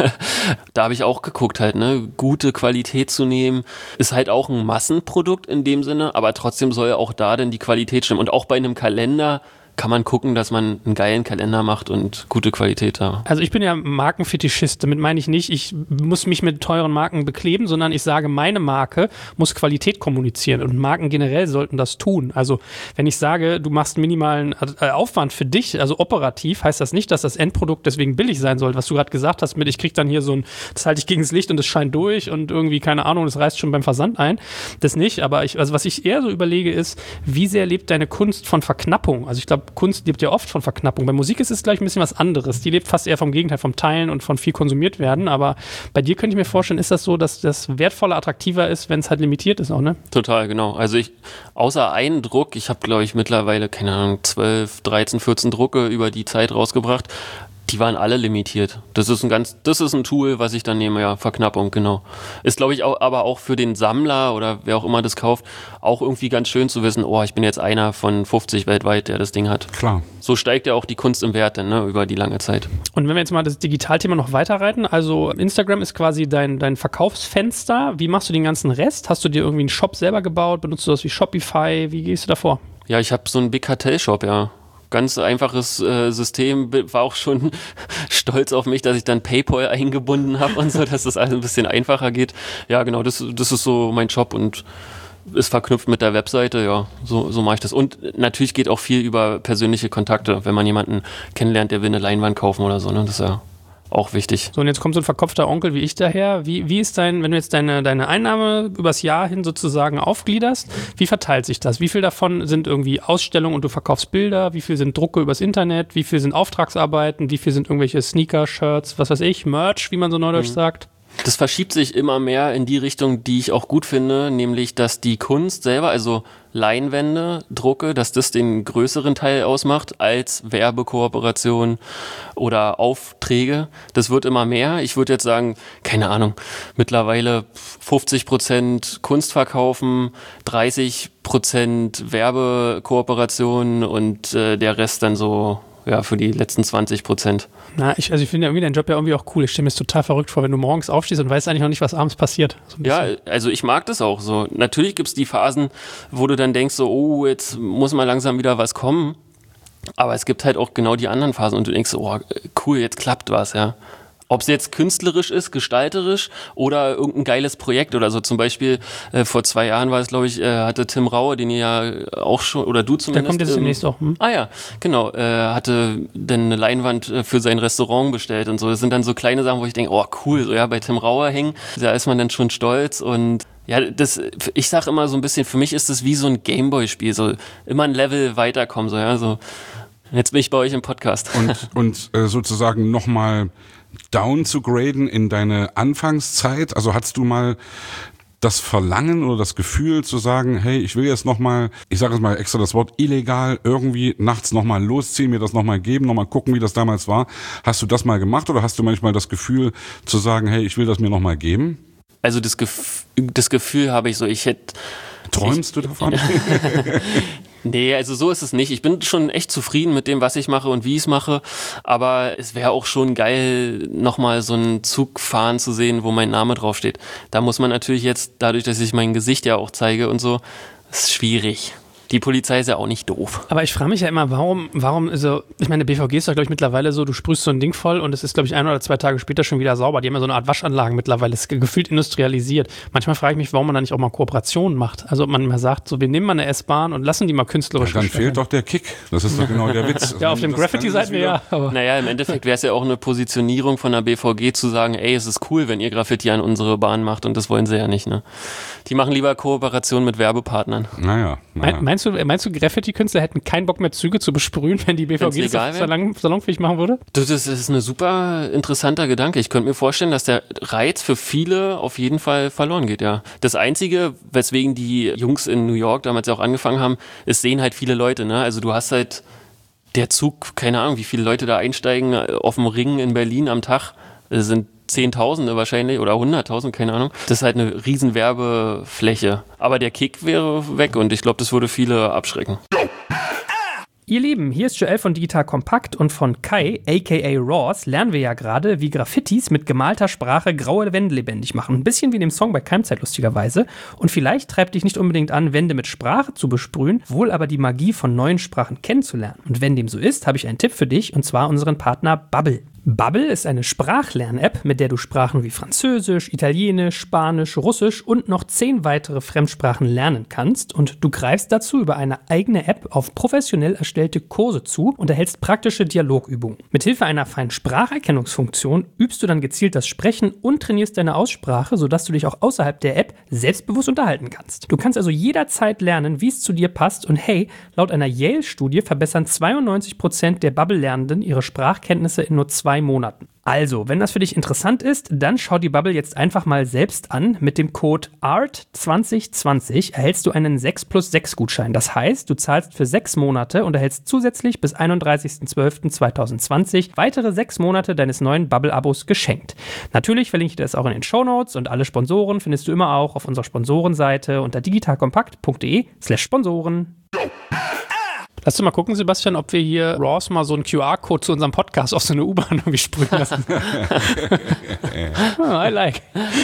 Da habe ich auch geguckt halt, ne, gute Qualität zu nehmen. Ist halt auch ein Massenprodukt in dem Sinne, aber trotzdem soll ja auch da denn die Qualität stimmen. Und auch bei einem Kalender kann man gucken, dass man einen geilen Kalender macht und gute Qualität da. Also ich bin ja Markenfetischist, damit meine ich nicht, ich muss mich mit teuren Marken bekleben, sondern ich sage, meine Marke muss Qualität kommunizieren und Marken generell sollten das tun. Also wenn ich sage, du machst minimalen äh, Aufwand für dich, also operativ, heißt das nicht, dass das Endprodukt deswegen billig sein soll, was du gerade gesagt hast mit, ich krieg dann hier so ein, das halte ich gegen das Licht und es scheint durch und irgendwie, keine Ahnung, das reißt schon beim Versand ein. Das nicht, aber ich, also was ich eher so überlege ist, wie sehr lebt deine Kunst von Verknappung? Also ich glaube, Kunst lebt ja oft von Verknappung. Bei Musik ist es gleich ein bisschen was anderes. Die lebt fast eher vom Gegenteil, vom Teilen und von viel konsumiert werden. Aber bei dir könnte ich mir vorstellen, ist das so, dass das wertvoller, attraktiver ist, wenn es halt limitiert ist auch, ne? Total, genau. Also ich, außer einen Druck, ich habe glaube ich mittlerweile, keine Ahnung, zwölf, dreizehn, vierzehn Drucke über die Zeit rausgebracht. Die waren alle limitiert. Das ist ein ganz, das ist ein Tool, was ich dann nehme, ja, Verknappung, genau. Ist, glaube ich, auch, aber auch für den Sammler oder wer auch immer das kauft, auch irgendwie ganz schön zu wissen, oh, ich bin jetzt einer von fünfzig weltweit, der das Ding hat. Klar. So steigt ja auch die Kunst im Wert dann, ne, über die lange Zeit. Und wenn wir jetzt mal das Digitalthema noch weiterreiten, also Instagram ist quasi dein, dein Verkaufsfenster. Wie machst du den ganzen Rest? Hast du dir irgendwie einen Shop selber gebaut? Benutzt du das wie Shopify? Wie gehst du da vor? Ja, ich habe so einen Big Cartel Shop, ja. Ganz einfaches äh, System, war auch schon stolz auf mich, dass ich dann PayPal eingebunden habe und so, dass das alles ein bisschen einfacher geht. Ja, genau, das, das ist so mein Job und ist verknüpft mit der Webseite, ja, so, so mache ich das. Und natürlich geht auch viel über persönliche Kontakte, wenn man jemanden kennenlernt, der will eine Leinwand kaufen oder so, ne, das ist ja auch wichtig. So, und jetzt kommt so ein verkopfter Onkel wie ich daher. Wie, wie ist dein, wenn du jetzt deine, deine Einnahme übers Jahr hin sozusagen aufgliederst, wie verteilt sich das? Wie viel davon sind irgendwie Ausstellungen und du verkaufst Bilder? Wie viel sind Drucke übers Internet? Wie viel sind Auftragsarbeiten? Wie viel sind irgendwelche Sneaker, Shirts, was weiß ich, Merch, wie man so neudeutsch mhm. sagt? Das verschiebt sich immer mehr in die Richtung, die ich auch gut finde, nämlich, dass die Kunst selber, also Leinwände, Drucke, dass das den größeren Teil ausmacht als Werbekooperation oder Aufträge. Das wird immer mehr. Ich würde jetzt sagen, keine Ahnung, mittlerweile fünfzig Prozent Kunst verkaufen, dreißig Prozent Werbekooperation und äh, der Rest dann so ja, für die letzten zwanzig Prozent. Na, ich, also ich finde ja irgendwie deinen Job ja irgendwie auch cool. Ich stelle mir es total verrückt vor, wenn du morgens aufstehst und weißt eigentlich noch nicht, was abends passiert. So ja, also ich mag das auch so. Natürlich gibt es die Phasen, wo du dann denkst so, oh, jetzt muss mal langsam wieder was kommen. Aber es gibt halt auch genau die anderen Phasen und du denkst so, oh, cool, jetzt klappt was, ja. Ob es jetzt künstlerisch ist, gestalterisch oder irgendein geiles Projekt oder so. Zum Beispiel äh, vor zwei Jahren war es, glaube ich, äh, hatte Tim Raue, den ihr ja auch schon, oder du zumindest. Der kommt jetzt ähm, demnächst auch. Hm? Ah ja, genau. Äh, hatte dann eine Leinwand äh, für sein Restaurant bestellt und so. Das sind dann so kleine Sachen, wo ich denke, oh cool, so ja, bei Tim Raue hängen, da ist man dann schon stolz und ja, das, ich sag immer so ein bisschen, für mich ist das wie so ein Gameboy-Spiel, so immer ein Level weiterkommen, so ja, so. Jetzt bin ich bei euch im Podcast. Und, und äh, sozusagen nochmal down zu graden in deine Anfangszeit? Also hattest du mal das Verlangen oder das Gefühl zu sagen, hey, ich will jetzt nochmal, ich sage jetzt mal extra das Wort illegal, irgendwie nachts nochmal losziehen, mir das nochmal geben, nochmal gucken, wie das damals war. Hast du das mal gemacht oder hast du manchmal das Gefühl zu sagen, hey, ich will das mir nochmal geben? Also das, Gef- das Gefühl habe ich so, ich hätte... Träumst ich, du davon? Nee, also so ist es nicht. Ich bin schon echt zufrieden mit dem, was ich mache und wie ich es mache. Aber es wäre auch schon geil, nochmal so einen Zug fahren zu sehen, wo mein Name draufsteht. Da muss man natürlich jetzt, dadurch, dass ich mein Gesicht ja auch zeige und so, ist schwierig. Die Polizei ist ja auch nicht doof. Aber ich frage mich ja immer, warum, warum, also, ich meine, B V G ist doch, glaube ich, mittlerweile so, du sprühst so ein Ding voll und es ist, glaube ich, ein oder zwei Tage später schon wieder sauber. Die haben ja so eine Art Waschanlagen mittlerweile, es ist gefühlt industrialisiert. Manchmal frage ich mich, warum man da nicht auch mal Kooperationen macht. Also, ob man mal sagt, so, wir nehmen mal eine S-Bahn und lassen die mal künstlerisch. Ja, dann stellen. Fehlt doch der Kick. Das ist doch genau der Witz. Ja, auf dem Graffiti seid ihr ja. Aber naja, im Endeffekt wäre es ja auch eine Positionierung von der B V G zu sagen, ey, es ist cool, wenn ihr Graffiti an unsere Bahn macht und das wollen sie ja nicht, ne? Die machen lieber Kooperation mit Werbepartnern. Naja. naja. Meinst du, meinst du, Graffiti-Künstler hätten keinen Bock mehr, Züge zu besprühen, wenn die B V G das salon, salonfähig machen würde? Das ist, das ist ein super interessanter Gedanke. Ich könnte mir vorstellen, dass der Reiz für viele auf jeden Fall verloren geht, ja. Das Einzige, weswegen die Jungs in New York damals ja auch angefangen haben, es sehen halt viele Leute, ne? Also du hast halt der Zug, keine Ahnung, wie viele Leute da einsteigen auf dem Ring in Berlin am Tag. Das sind Zehntausende wahrscheinlich oder Hunderttausend, keine Ahnung. Das ist halt eine riesen Werbefläche. Aber der Kick wäre weg und ich glaube, das würde viele abschrecken. Ihr Lieben, hier ist Joel von Digital Kompakt und von Kai, aka Ross, lernen wir ja gerade, wie Graffitis mit gemalter Sprache graue Wände lebendig machen. Ein bisschen wie in dem Song bei Keimzeit lustigerweise. Und vielleicht treibt dich nicht unbedingt an, Wände mit Sprache zu besprühen, wohl aber die Magie von neuen Sprachen kennenzulernen. Und wenn dem so ist, habe ich einen Tipp für dich und zwar unseren Partner Babbel. Babbel ist eine Sprachlern-App, mit der du Sprachen wie Französisch, Italienisch, Spanisch, Russisch und noch zehn weitere Fremdsprachen lernen kannst und du greifst dazu über eine eigene App auf professionell erstellte Kurse zu und erhältst praktische Dialogübungen. Mithilfe einer feinen Spracherkennungsfunktion übst du dann gezielt das Sprechen und trainierst deine Aussprache, sodass du dich auch außerhalb der App selbstbewusst unterhalten kannst. Du kannst also jederzeit lernen, wie es zu dir passt und hey, laut einer Yale-Studie verbessern zweiundneunzig Prozent der Babbel-Lernenden ihre Sprachkenntnisse in nur zwei Monaten. Also, wenn das für dich interessant ist, dann schau die Babbel jetzt einfach mal selbst an. Mit dem Code A R T zwanzig zwanzig erhältst du einen sechs plus sechs Gutschein. Das heißt, du zahlst für sechs Monate und erhältst zusätzlich bis einunddreißigsten zwölften zweitausendzwanzig weitere sechs Monate deines neuen Babbel-Abos geschenkt. Natürlich verlinke ich dir das auch in den Shownotes und alle Sponsoren findest du immer auch auf unserer Sponsorenseite unter digitalkompakt.de slash Sponsoren. Lass du mal gucken, Sebastian, ob wir hier Ross mal so einen Q R-Code zu unserem Podcast auf so eine U-Bahn irgendwie sprühen lassen. Oh, I like.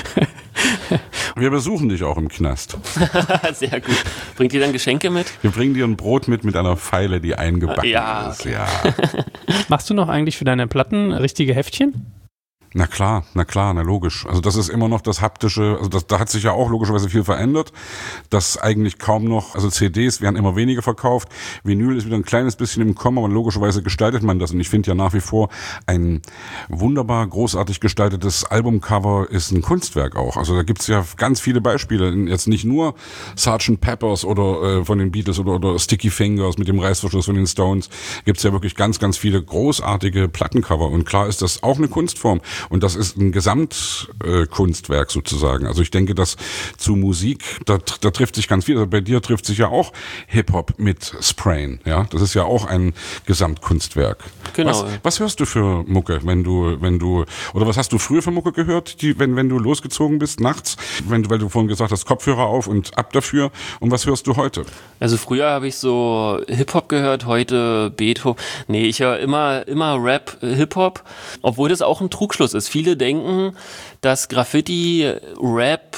Wir besuchen dich auch im Knast. Sehr gut. Bringt ihr dann Geschenke mit? Wir bringen dir ein Brot mit mit einer Feile, die eingebacken ja, ist. okay. Ja. Machst du noch eigentlich für deine Platten richtige Heftchen? Na klar, na klar, na logisch. Also das ist immer noch das haptische, also das, da hat sich ja auch logischerweise viel verändert, dass eigentlich kaum noch, also C Ds werden immer weniger verkauft, Vinyl ist wieder ein kleines bisschen im Kommen, aber logischerweise gestaltet man das und ich finde ja nach wie vor ein wunderbar großartig gestaltetes Albumcover ist ein Kunstwerk auch. Also da gibt's ja ganz viele Beispiele, jetzt nicht nur Sergeant Peppers oder äh, von den Beatles oder, oder Sticky Fingers mit dem Reißverschluss von den Stones, gibt's ja wirklich ganz, ganz viele großartige Plattencover und klar ist das auch eine Kunstform. Und das ist ein Gesamtkunstwerk äh, sozusagen. Also ich denke, dass zu Musik, da, da trifft sich ganz viel. Also bei dir trifft sich ja auch Hip-Hop mit Sprayen. Ja, das ist ja auch ein Gesamtkunstwerk. Genau. Was, was hörst du für Mucke, wenn du, wenn du, oder was hast du früher für Mucke gehört, die, wenn, wenn du losgezogen bist nachts? Wenn du, weil du vorhin gesagt hast, Kopfhörer auf und ab dafür. Und was hörst du heute? Also früher habe ich so Hip-Hop gehört, heute Beethoven. Nee, ich höre immer, immer Rap, Hip-Hop, obwohl das auch ein Trugschluss ist. Viele denken, dass Graffiti, Rap,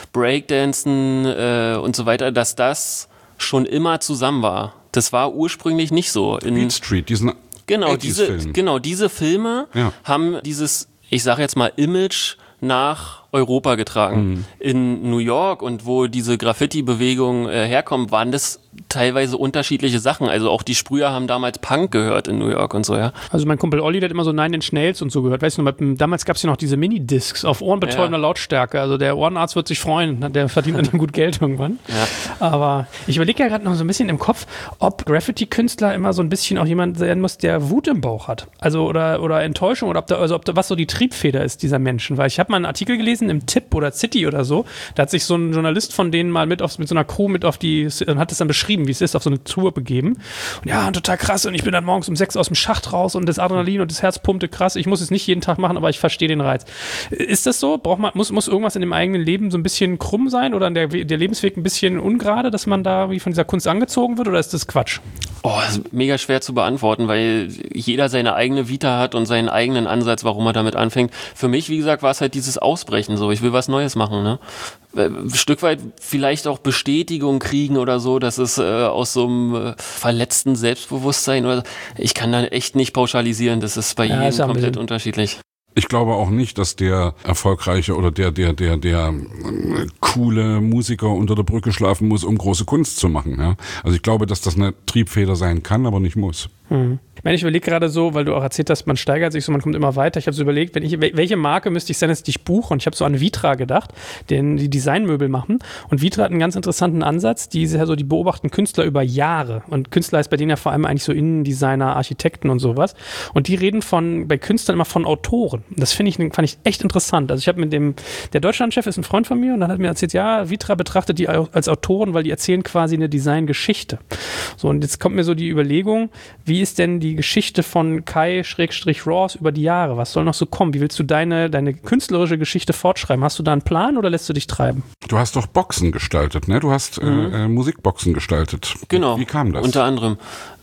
Breakdancen äh, und so weiter, dass das schon immer zusammen war. Das war ursprünglich nicht so. In, Beat Street, diesen genau, diese, genau, diese Filme ja. haben dieses, ich sage jetzt mal, Image nach Europa getragen. Mhm. In New York und wo diese Graffiti-Bewegung äh, herkommt, waren das teilweise unterschiedliche Sachen. Also auch die Sprüher haben damals Punk gehört in New York und so, ja. Also mein Kumpel Olli, der hat immer so Nine Inch Nails und so gehört. Weißt du noch, damals gab es ja noch diese Minidiscs auf ohrenbetäubender ja. Lautstärke. Also der Ohrenarzt wird sich freuen. Der verdient an dem gut Geld irgendwann. Ja. Aber ich überlege ja gerade noch so ein bisschen im Kopf, ob Graffiti-Künstler immer so ein bisschen auch jemand sein muss, der Wut im Bauch hat. Also oder, oder Enttäuschung oder ob da, also ob da was so die Triebfeder ist dieser Menschen. Weil ich habe mal einen Artikel gelesen im Tipp oder City oder so. Da hat sich so ein Journalist von denen mal mit, auf, mit so einer Crew mit auf die, und hat es dann beschrieben, wie es ist, auf so eine Tour begeben. Und ja, total krass. Und ich bin dann morgens um sechs aus dem Schacht raus und das Adrenalin und das Herz pumpte krass. Ich muss es nicht jeden Tag machen, aber ich verstehe den Reiz. Ist das so? Braucht man, muss, muss irgendwas in dem eigenen Leben so ein bisschen krumm sein oder der, der Lebensweg ein bisschen ungerade, dass man da wie von dieser Kunst angezogen wird oder ist das Quatsch? Oh, das ist mega schwer zu beantworten, weil jeder seine eigene Vita hat und seinen eigenen Ansatz, warum er damit anfängt. Für mich, wie gesagt, war es halt dieses Ausbrechen so. Ich will was Neues machen, ne? Ein Stück weit vielleicht auch Bestätigung kriegen oder so, dass es äh, aus so einem äh, verletzten Selbstbewusstsein oder ich kann da echt nicht pauschalisieren, das ist bei ja, jedem ist komplett unterschiedlich. Ich glaube auch nicht, dass der erfolgreiche oder der, der, der, der äh, coole Musiker unter der Brücke schlafen muss, um große Kunst zu machen. Ja? Also ich glaube, dass das eine Triebfeder sein kann, aber nicht muss. Hm. Ich meine, ich überlege gerade so, weil du auch erzählt hast, man steigert sich so, man kommt immer weiter. Ich habe so überlegt, wenn ich, welche Marke müsste ich sein, dass ich buche? Und ich habe so an Vitra gedacht, den, die Designmöbel machen. Und Vitra hat einen ganz interessanten Ansatz. Die, also die beobachten Künstler über Jahre. Und Künstler ist bei denen ja vor allem eigentlich so Innendesigner, Architekten und sowas. Und die reden von bei Künstlern immer von Autoren. Das finde ich, fand ich echt interessant. Also ich habe mit dem, der Deutschlandchef ist ein Freund von mir und dann hat mir erzählt, ja, Vitra betrachtet die als Autoren, weil die erzählen quasi eine Designgeschichte. So, und jetzt kommt mir so die Überlegung, wie ist denn die Geschichte von Kai-Ross über die Jahre? Was soll noch so kommen? Wie willst du deine, deine künstlerische Geschichte fortschreiben? Hast du da einen Plan oder lässt du dich treiben? Du hast doch Boxen gestaltet, ne? Du hast mhm. äh, Musikboxen gestaltet. Genau. Wie kam das? Unter anderem.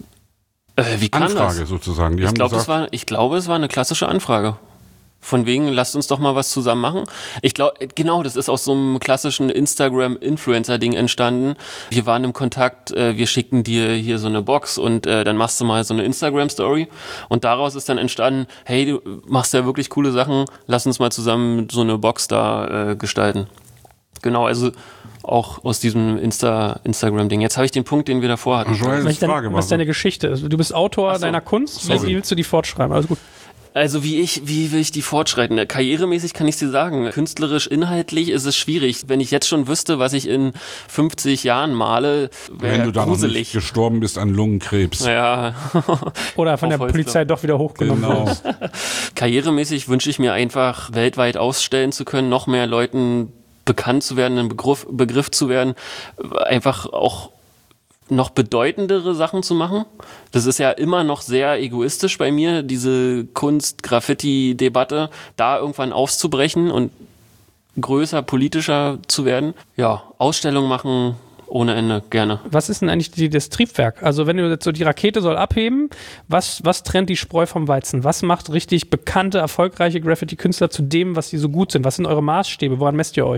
Äh, wie kam Anfrage das? sozusagen. Die ich, haben glaub, gesagt, es war, ich glaube, es war eine klassische Anfrage. Von wegen, lasst uns doch mal was zusammen machen. Ich glaube, genau, das ist aus so einem klassischen Instagram-Influencer-Ding entstanden. Wir waren im Kontakt, äh, wir schicken dir hier so eine Box und äh, dann machst du mal so eine Instagram-Story. Und daraus ist dann entstanden, hey, du machst ja wirklich coole Sachen, lass uns mal zusammen so eine Box da äh, gestalten. Genau, also auch aus diesem Insta, Instagram-Ding. Jetzt habe ich den Punkt, den wir davor hatten. Was ist dein, was deine Geschichte? Also, du bist Autor so. deiner Kunst, Sorry. Wie willst du die fortschreiben? Alles gut. Also wie ich, wie will ich die fortschreiten? Karrieremäßig kann ich dir sagen, künstlerisch, inhaltlich ist es schwierig. Wenn ich jetzt schon wüsste, was ich in fünfzig Jahren male, wäre Wenn du da gruselig. noch nicht gestorben bist an Lungenkrebs. Ja. Oder von der Polizei doch wieder hochgenommen genau. wirst. Karrieremäßig wünsche ich mir einfach, weltweit ausstellen zu können, noch mehr Leuten bekannt zu werden, ein Begriff, Begriff zu werden, einfach auch noch bedeutendere Sachen zu machen. Das ist ja immer noch sehr egoistisch bei mir, diese Kunst-Graffiti-Debatte, da irgendwann auszubrechen und größer, politischer zu werden. Ja, Ausstellungen machen ohne Ende, gerne. Was ist denn eigentlich die, das Triebwerk? Also wenn du jetzt so, die Rakete soll abheben, was, was trennt die Spreu vom Weizen? Was macht richtig bekannte, erfolgreiche Graffiti-Künstler zu dem, was sie so gut sind? Was sind eure Maßstäbe? Woran messt ihr euch?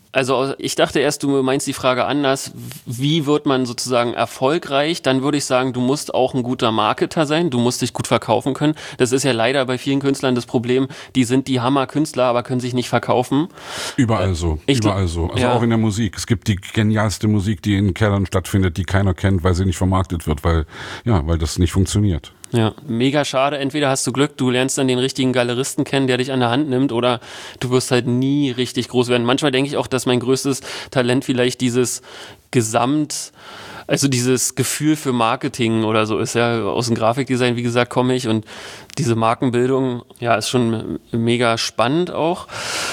Also ich dachte erst, du meinst die Frage anders, wie wird man sozusagen erfolgreich? Dann würde ich sagen, du musst auch ein guter Marketer sein, du musst dich gut verkaufen können. Das ist ja leider bei vielen Künstlern das Problem, die sind die Hammerkünstler, aber können sich nicht verkaufen. Überall so, ich, überall so. Also ja. auch in der Musik. Es gibt die genialste Musik, die in Kellern stattfindet, die keiner kennt, weil sie nicht vermarktet wird, weil, ja, weil das nicht funktioniert. Ja, mega schade. Entweder hast du Glück, du lernst dann den richtigen Galeristen kennen, der dich an der Hand nimmt, oder du wirst halt nie richtig groß werden. Manchmal denke ich auch, dass mein größtes Talent vielleicht dieses Gesamt, also dieses Gefühl für Marketing oder so ist. Ja, aus dem Grafikdesign, wie gesagt, komme ich, und diese Markenbildung, ja, ist schon mega spannend auch.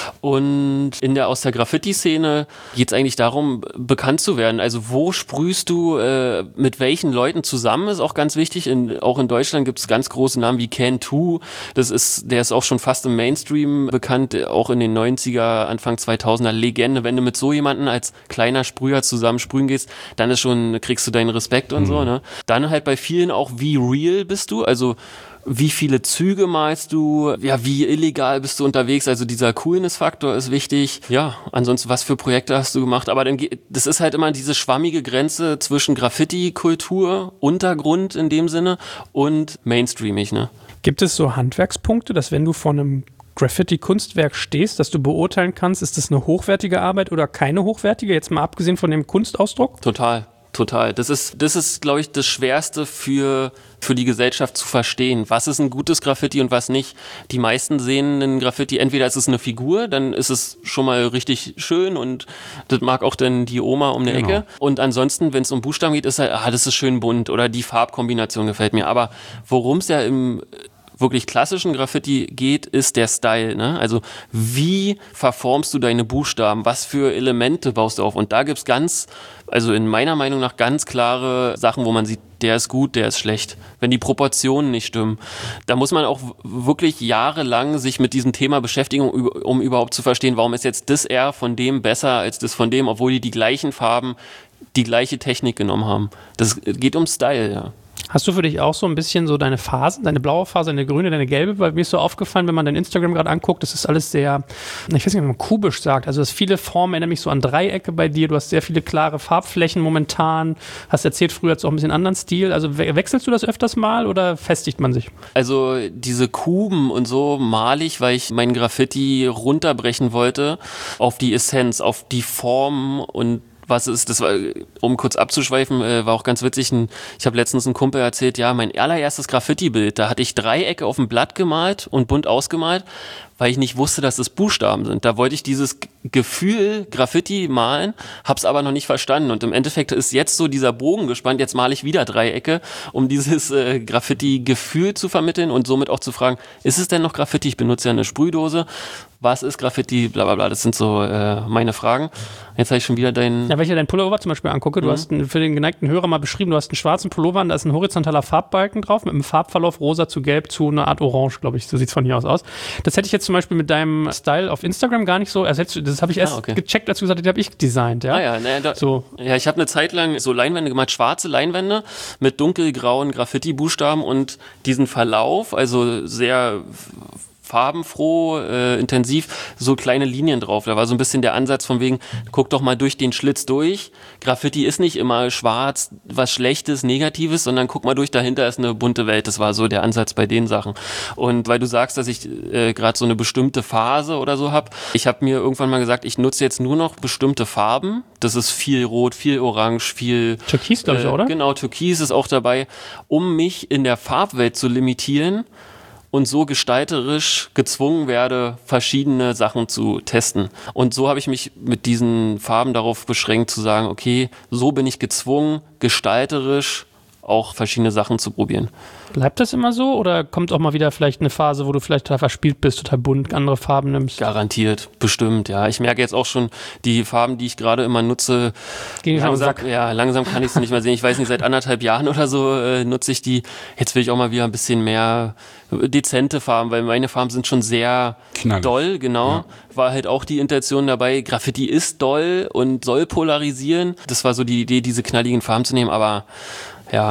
Und in der, aus der Graffiti-Szene geht es eigentlich darum, bekannt zu werden. Also wo sprühst du, äh, mit welchen Leuten zusammen, ist auch ganz wichtig. In, auch in Deutschland gibt es ganz große Namen wie Can-Two. Das ist, der ist auch schon fast im Mainstream bekannt, auch in den neunziger, Anfang zweitausender Legende. Wenn du mit so jemanden als kleiner Sprüher zusammen sprühen gehst, dann ist schon, kriegst du deinen Respekt und mhm. so, ne? Dann halt bei vielen auch, wie real bist du, also wie viele Züge malst du, ja, wie illegal bist du unterwegs, also dieser Coolness-Faktor ist wichtig. Ja, ansonsten, was für Projekte hast du gemacht? Aber dann, das ist halt immer diese schwammige Grenze zwischen Graffiti-Kultur, Untergrund in dem Sinne, und mainstreamig, ne? Gibt es so Handwerkspunkte, dass wenn du vor einem Graffiti-Kunstwerk stehst, dass du beurteilen kannst, ist das eine hochwertige Arbeit oder keine hochwertige, jetzt mal abgesehen von dem Kunstausdruck? Total. Total. Das ist, das ist, glaube ich, das Schwerste für, für die Gesellschaft zu verstehen. Was ist ein gutes Graffiti und was nicht? Die meisten sehen ein Graffiti, entweder ist es eine Figur, dann ist es schon mal richtig schön und das mag auch dann die Oma um die Genau. Ecke. Und ansonsten, wenn es um Buchstaben geht, ist halt, ah, das ist schön bunt oder die Farbkombination gefällt mir. Aber worum es ja im wirklich klassischen Graffiti geht, ist der Style, ne? Also wie verformst du deine Buchstaben? Was für Elemente baust du auf? Und da gibt's ganz, also in meiner Meinung nach ganz klare Sachen, wo man sieht, der ist gut, der ist schlecht. Wenn die Proportionen nicht stimmen. Da muss man auch wirklich jahrelang sich mit diesem Thema beschäftigen, um, um überhaupt zu verstehen, warum ist jetzt das R von dem besser als das von dem, obwohl die die gleichen Farben, die gleiche Technik genommen haben. Das geht um Style, ja. Hast du für dich auch so ein bisschen so deine Phasen, deine blaue Phase, deine grüne, deine gelbe? Weil mir ist so aufgefallen, wenn man dein Instagram gerade anguckt, das ist alles sehr, ich weiß nicht, wie man kubisch sagt, also das viele Formen erinnern mich so an Dreiecke bei dir, du hast sehr viele klare Farbflächen momentan, hast erzählt, früher hast du auch ein bisschen anderen Stil, also we- wechselst du das öfters mal oder festigt man sich? Also diese Kuben und so male ich, weil ich mein Graffiti runterbrechen wollte auf die Essenz, auf die Form und was ist, das war, um kurz abzuschweifen, äh, war auch ganz witzig, ein, ich habe letztens einem Kumpel erzählt, ja, mein allererstes Graffiti-Bild, da hatte ich Dreiecke auf dem Blatt gemalt und bunt ausgemalt, weil ich nicht wusste, dass das Buchstaben sind. Da wollte ich dieses G- Gefühl Graffiti malen, hab's aber noch nicht verstanden und im Endeffekt ist jetzt so dieser Bogen gespannt, jetzt male ich wieder Dreiecke, um dieses äh, Graffiti-Gefühl zu vermitteln und somit auch zu fragen, ist es denn noch Graffiti? Ich benutze ja eine Sprühdose. Was ist Graffiti? Bla bla bla. Das sind so äh, meine Fragen. Jetzt habe ich schon wieder deinen... Ja, wenn ich ja deinen Pullover zum Beispiel angucke, du mhm. hast einen, für den geneigten Hörer mal beschrieben, du hast einen schwarzen Pullover und da ist ein horizontaler Farbbalken drauf mit einem Farbverlauf rosa zu gelb zu einer Art Orange, glaube ich. So sieht's von hier aus aus. Das hätte ich jetzt zum Beispiel mit deinem Style auf Instagram gar nicht so, also das habe ich erst ah, okay. gecheckt, als du gesagt hast, die habe ich designt. Ja, ah, ja, ne, da, so. Ja, ich habe eine Zeit lang so Leinwände gemacht, schwarze Leinwände mit dunkelgrauen Graffiti-Buchstaben und diesen Verlauf, also sehr farbenfroh, äh, intensiv, so kleine Linien drauf. Da war so ein bisschen der Ansatz von wegen, guck doch mal durch den Schlitz durch. Graffiti ist nicht immer schwarz, was Schlechtes, Negatives, sondern guck mal durch, dahinter ist eine bunte Welt. Das war so der Ansatz bei den Sachen. Und weil du sagst, dass ich äh, gerade so eine bestimmte Phase oder so habe, ich habe mir irgendwann mal gesagt, ich nutze jetzt nur noch bestimmte Farben. Das ist viel Rot, viel Orange, viel... Türkis, glaube ich, äh, oder? Genau, Türkis ist auch dabei, um mich in der Farbwelt zu limitieren und so gestalterisch gezwungen werde, verschiedene Sachen zu testen. Und so habe ich mich mit diesen Farben darauf beschränkt, zu sagen, okay, so bin ich gezwungen, gestalterisch auch verschiedene Sachen zu probieren. Bleibt das immer so oder kommt auch mal wieder vielleicht eine Phase, wo du vielleicht total verspielt bist, total bunt, andere Farben nimmst? Garantiert, bestimmt, ja. Ich merke jetzt auch schon, die Farben, die ich gerade immer nutze, Gehen langsam, ja, langsam kann ich es nicht mehr sehen. Ich weiß nicht, seit anderthalb Jahren oder so äh, nutze ich die. Jetzt will ich auch mal wieder ein bisschen mehr dezente Farben, weil meine Farben sind schon sehr Knallig. doll, genau. Ja. War halt auch die Intention dabei, Graffiti ist doll und soll polarisieren. Das war so die Idee, diese knalligen Farben zu nehmen, aber ja,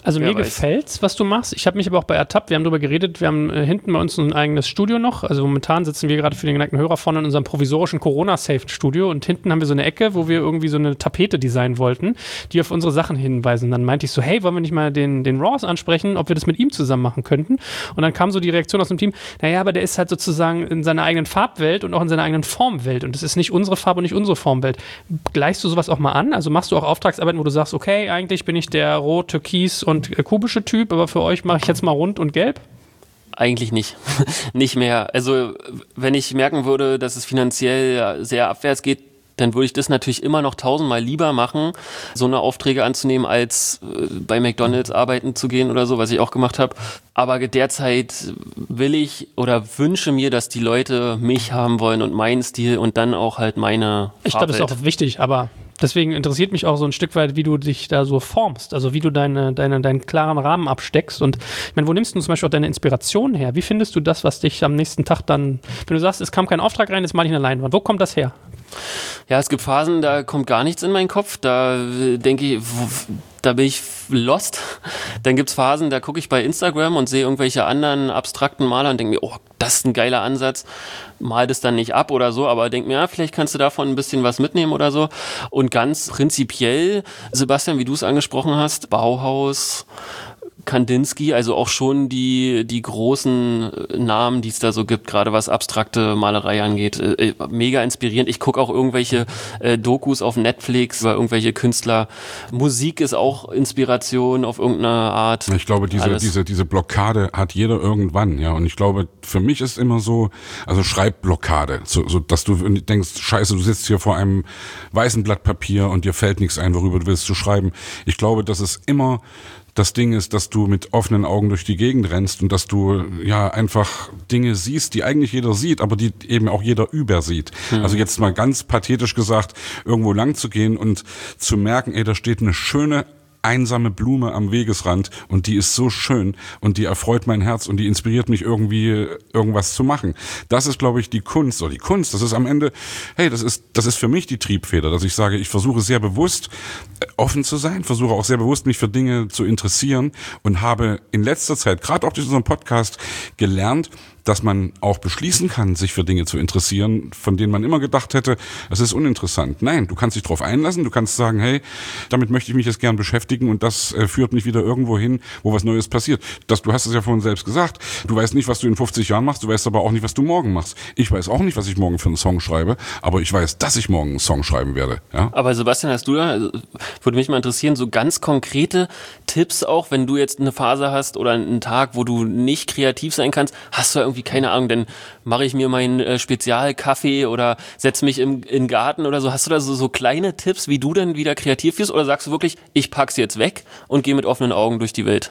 Also Wer mir weiß. gefällt's, was du machst. Ich habe mich aber auch bei ertappt. Wir haben darüber geredet. Wir haben äh, hinten bei uns ein eigenes Studio noch. Also momentan sitzen wir gerade für den geneigten Hörer vorne in unserem provisorischen Corona-Safe-Studio und hinten haben wir so eine Ecke, wo wir irgendwie so eine Tapete designen wollten, die auf unsere Sachen hinweisen. Dann meinte ich so, hey, wollen wir nicht mal den, den Ross ansprechen, ob wir das mit ihm zusammen machen könnten? Und dann kam so die Reaktion aus dem Team, naja, aber der ist halt sozusagen in seiner eigenen Farbwelt und auch in seiner eigenen Formwelt und das ist nicht unsere Farbe und nicht unsere Formwelt. Gleichst du sowas auch mal an? Also machst du auch Auftragsarbeiten, wo du sagst, okay, eigentlich bin ich der rot, türkis und äh, kubische Typ, aber für euch mache ich jetzt mal rund und gelb? Eigentlich nicht. Nicht mehr. Also wenn ich merken würde, dass es finanziell sehr abwärts geht, dann würde ich das natürlich immer noch tausendmal lieber machen, so eine Aufträge anzunehmen, als äh, bei McDonald's arbeiten zu gehen oder so, was ich auch gemacht habe. Aber derzeit will ich oder wünsche mir, dass die Leute mich haben wollen und meinen Stil und dann auch halt meine Ich glaube, das ist auch wichtig, aber deswegen interessiert mich auch so ein Stück weit, wie du dich da so formst, also wie du deine, deine, deinen klaren Rahmen absteckst. Und ich meine, wo nimmst du zum Beispiel auch deine Inspiration her? Wie findest du das, was dich am nächsten Tag dann, wenn du sagst, es kam kein Auftrag rein, jetzt mal ich eine Leinwand, wo kommt das her? Ja, es gibt Phasen, da kommt gar nichts in meinen Kopf, da äh, denke ich, w- da bin ich lost. Dann gibt's Phasen, da gucke ich bei Instagram und sehe irgendwelche anderen abstrakten Maler und denke mir, oh, das ist ein geiler Ansatz. Mal das dann nicht ab oder so, aber denke mir, ja, vielleicht kannst du davon ein bisschen was mitnehmen oder so. Und ganz prinzipiell, Sebastian, wie du es angesprochen hast, Bauhaus, Kandinsky, also auch schon die, die großen Namen, die es da so gibt, gerade was abstrakte Malerei angeht. Äh, mega inspirierend. Ich gucke auch irgendwelche äh, Dokus auf Netflix über irgendwelche Künstler. Musik ist auch Inspiration auf irgendeine Art. Ich glaube, diese, Alles. diese, diese Blockade hat jeder irgendwann, ja. Und ich glaube, für mich ist immer so, also Schreibblockade, so, so, dass du denkst, scheiße, du sitzt hier vor einem weißen Blatt Papier und dir fällt nichts ein, worüber du willst zu schreiben. Ich glaube, dass es immer das Ding ist, dass du mit offenen Augen durch die Gegend rennst und dass du ja einfach Dinge siehst, die eigentlich jeder sieht, aber die eben auch jeder übersieht. Mhm. Also jetzt mal ganz pathetisch gesagt, irgendwo lang zu gehen und zu merken, ey, da steht eine schöne einsame Blume am Wegesrand und die ist so schön und die erfreut mein Herz und die inspiriert mich irgendwie irgendwas zu machen. Das ist, glaube ich, die Kunst oder die Kunst. Das ist am Ende, hey, das ist das ist für mich die Triebfeder, dass ich sage, ich versuche sehr bewusst offen zu sein, versuche auch sehr bewusst mich für Dinge zu interessieren und habe in letzter Zeit, gerade auch durch unseren Podcast, gelernt, dass man auch beschließen kann, sich für Dinge zu interessieren, von denen man immer gedacht hätte, es ist uninteressant. Nein, du kannst dich darauf einlassen, du kannst sagen, hey, damit möchte ich mich jetzt gern beschäftigen und das äh, führt mich wieder irgendwo hin, wo was Neues passiert. Das, du hast es ja vorhin selbst gesagt, du weißt nicht, was du in fünfzig Jahren machst, du weißt aber auch nicht, was du morgen machst. Ich weiß auch nicht, was ich morgen für einen Song schreibe, aber ich weiß, dass ich morgen einen Song schreiben werde. Ja? Aber Sebastian, hast du da, also, würde mich mal interessieren, so ganz konkrete Tipps auch, wenn du jetzt eine Phase hast oder einen Tag, wo du nicht kreativ sein kannst, hast du da irgendwie, keine Ahnung, dann mache ich mir meinen äh, Spezialkaffee oder setze mich im, in den Garten oder so. Hast du da so, so kleine Tipps, wie du dann wieder kreativ wirst oder sagst du wirklich, ich pack's jetzt weg und gehe mit offenen Augen durch die Welt?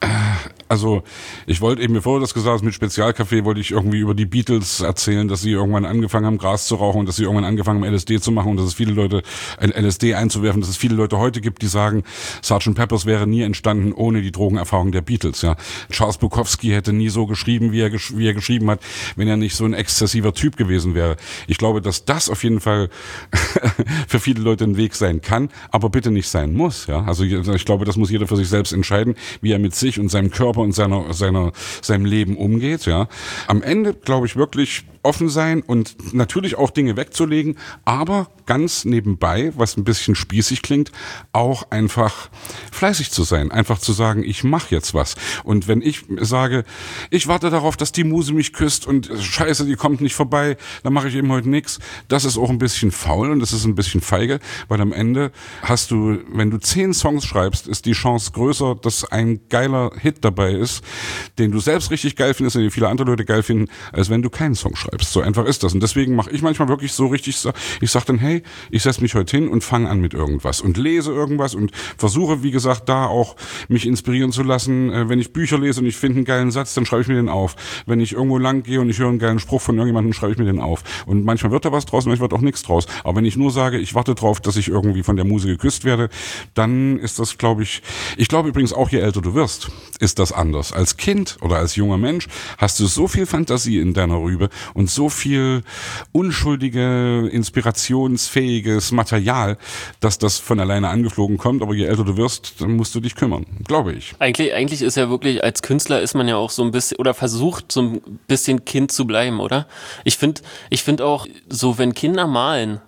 Also ich wollte eben, bevor du das gesagt hast, mit Spezialkaffee wollte ich irgendwie über die Beatles erzählen, dass sie irgendwann angefangen haben, Gras zu rauchen und dass sie irgendwann angefangen haben, L S D zu machen und dass es viele Leute, L S D einzuwerfen, dass es viele Leute heute gibt, die sagen, Sergeant Pepper's wäre nie entstanden ohne die Drogenerfahrung der Beatles. Ja, Charles Bukowski hätte nie so geschrieben, wie er, gesch- wie er geschrieben hat, wenn er nicht so ein exzessiver Typ gewesen wäre. Ich glaube, dass das auf jeden Fall für viele Leute ein Weg sein kann, aber bitte nicht sein muss. Ja, also ich glaube, das muss jeder für sich selbst entscheiden, wie er mit sich und seinem Körper und seiner, seiner, seinem Leben umgeht, ja. Am Ende, glaube ich, wirklich offen sein und natürlich auch Dinge wegzulegen, aber ganz nebenbei, was ein bisschen spießig klingt, auch einfach fleißig zu sein, einfach zu sagen, ich mache jetzt was. Und wenn ich sage, ich warte darauf, dass die Muse mich küsst und scheiße, die kommt nicht vorbei, dann mache ich eben heute nichts, das ist auch ein bisschen faul und das ist ein bisschen feige, weil am Ende hast du, wenn du zehn Songs schreibst, ist die Chance größer, dass ein geiler Hit dabei ist, den du selbst richtig geil findest und den viele andere Leute geil finden, als wenn du keinen Song schreibst. So einfach ist das. Und deswegen mache ich manchmal wirklich so richtig, ich sage dann, hey, ich setze mich heute hin und fange an mit irgendwas und lese irgendwas und versuche, wie gesagt, da auch mich inspirieren zu lassen. Wenn ich Bücher lese und ich finde einen geilen Satz, dann schreibe ich mir den auf. Wenn ich irgendwo lang gehe und ich höre einen geilen Spruch von irgendjemandem, schreibe ich mir den auf. Und manchmal wird da was draus, manchmal wird auch nichts draus. Aber wenn ich nur sage, ich warte drauf, dass ich irgendwie von der Muse geküsst werde, dann ist das, glaube ich, ich glaube übrigens auch, je älter du wirst, ist das anders. Als Kind oder als junger Mensch hast du so viel Fantasie in deiner Rübe und so viel unschuldige, inspirationsfähiges Material, dass das von alleine angeflogen kommt. Aber je älter du wirst, dann musst du dich kümmern, glaube ich. Eigentlich, eigentlich ist ja wirklich, als Künstler ist man ja auch so ein bisschen, oder versucht so ein bisschen Kind zu bleiben, oder? Ich finde, ich finde auch, so wenn Kinder malen,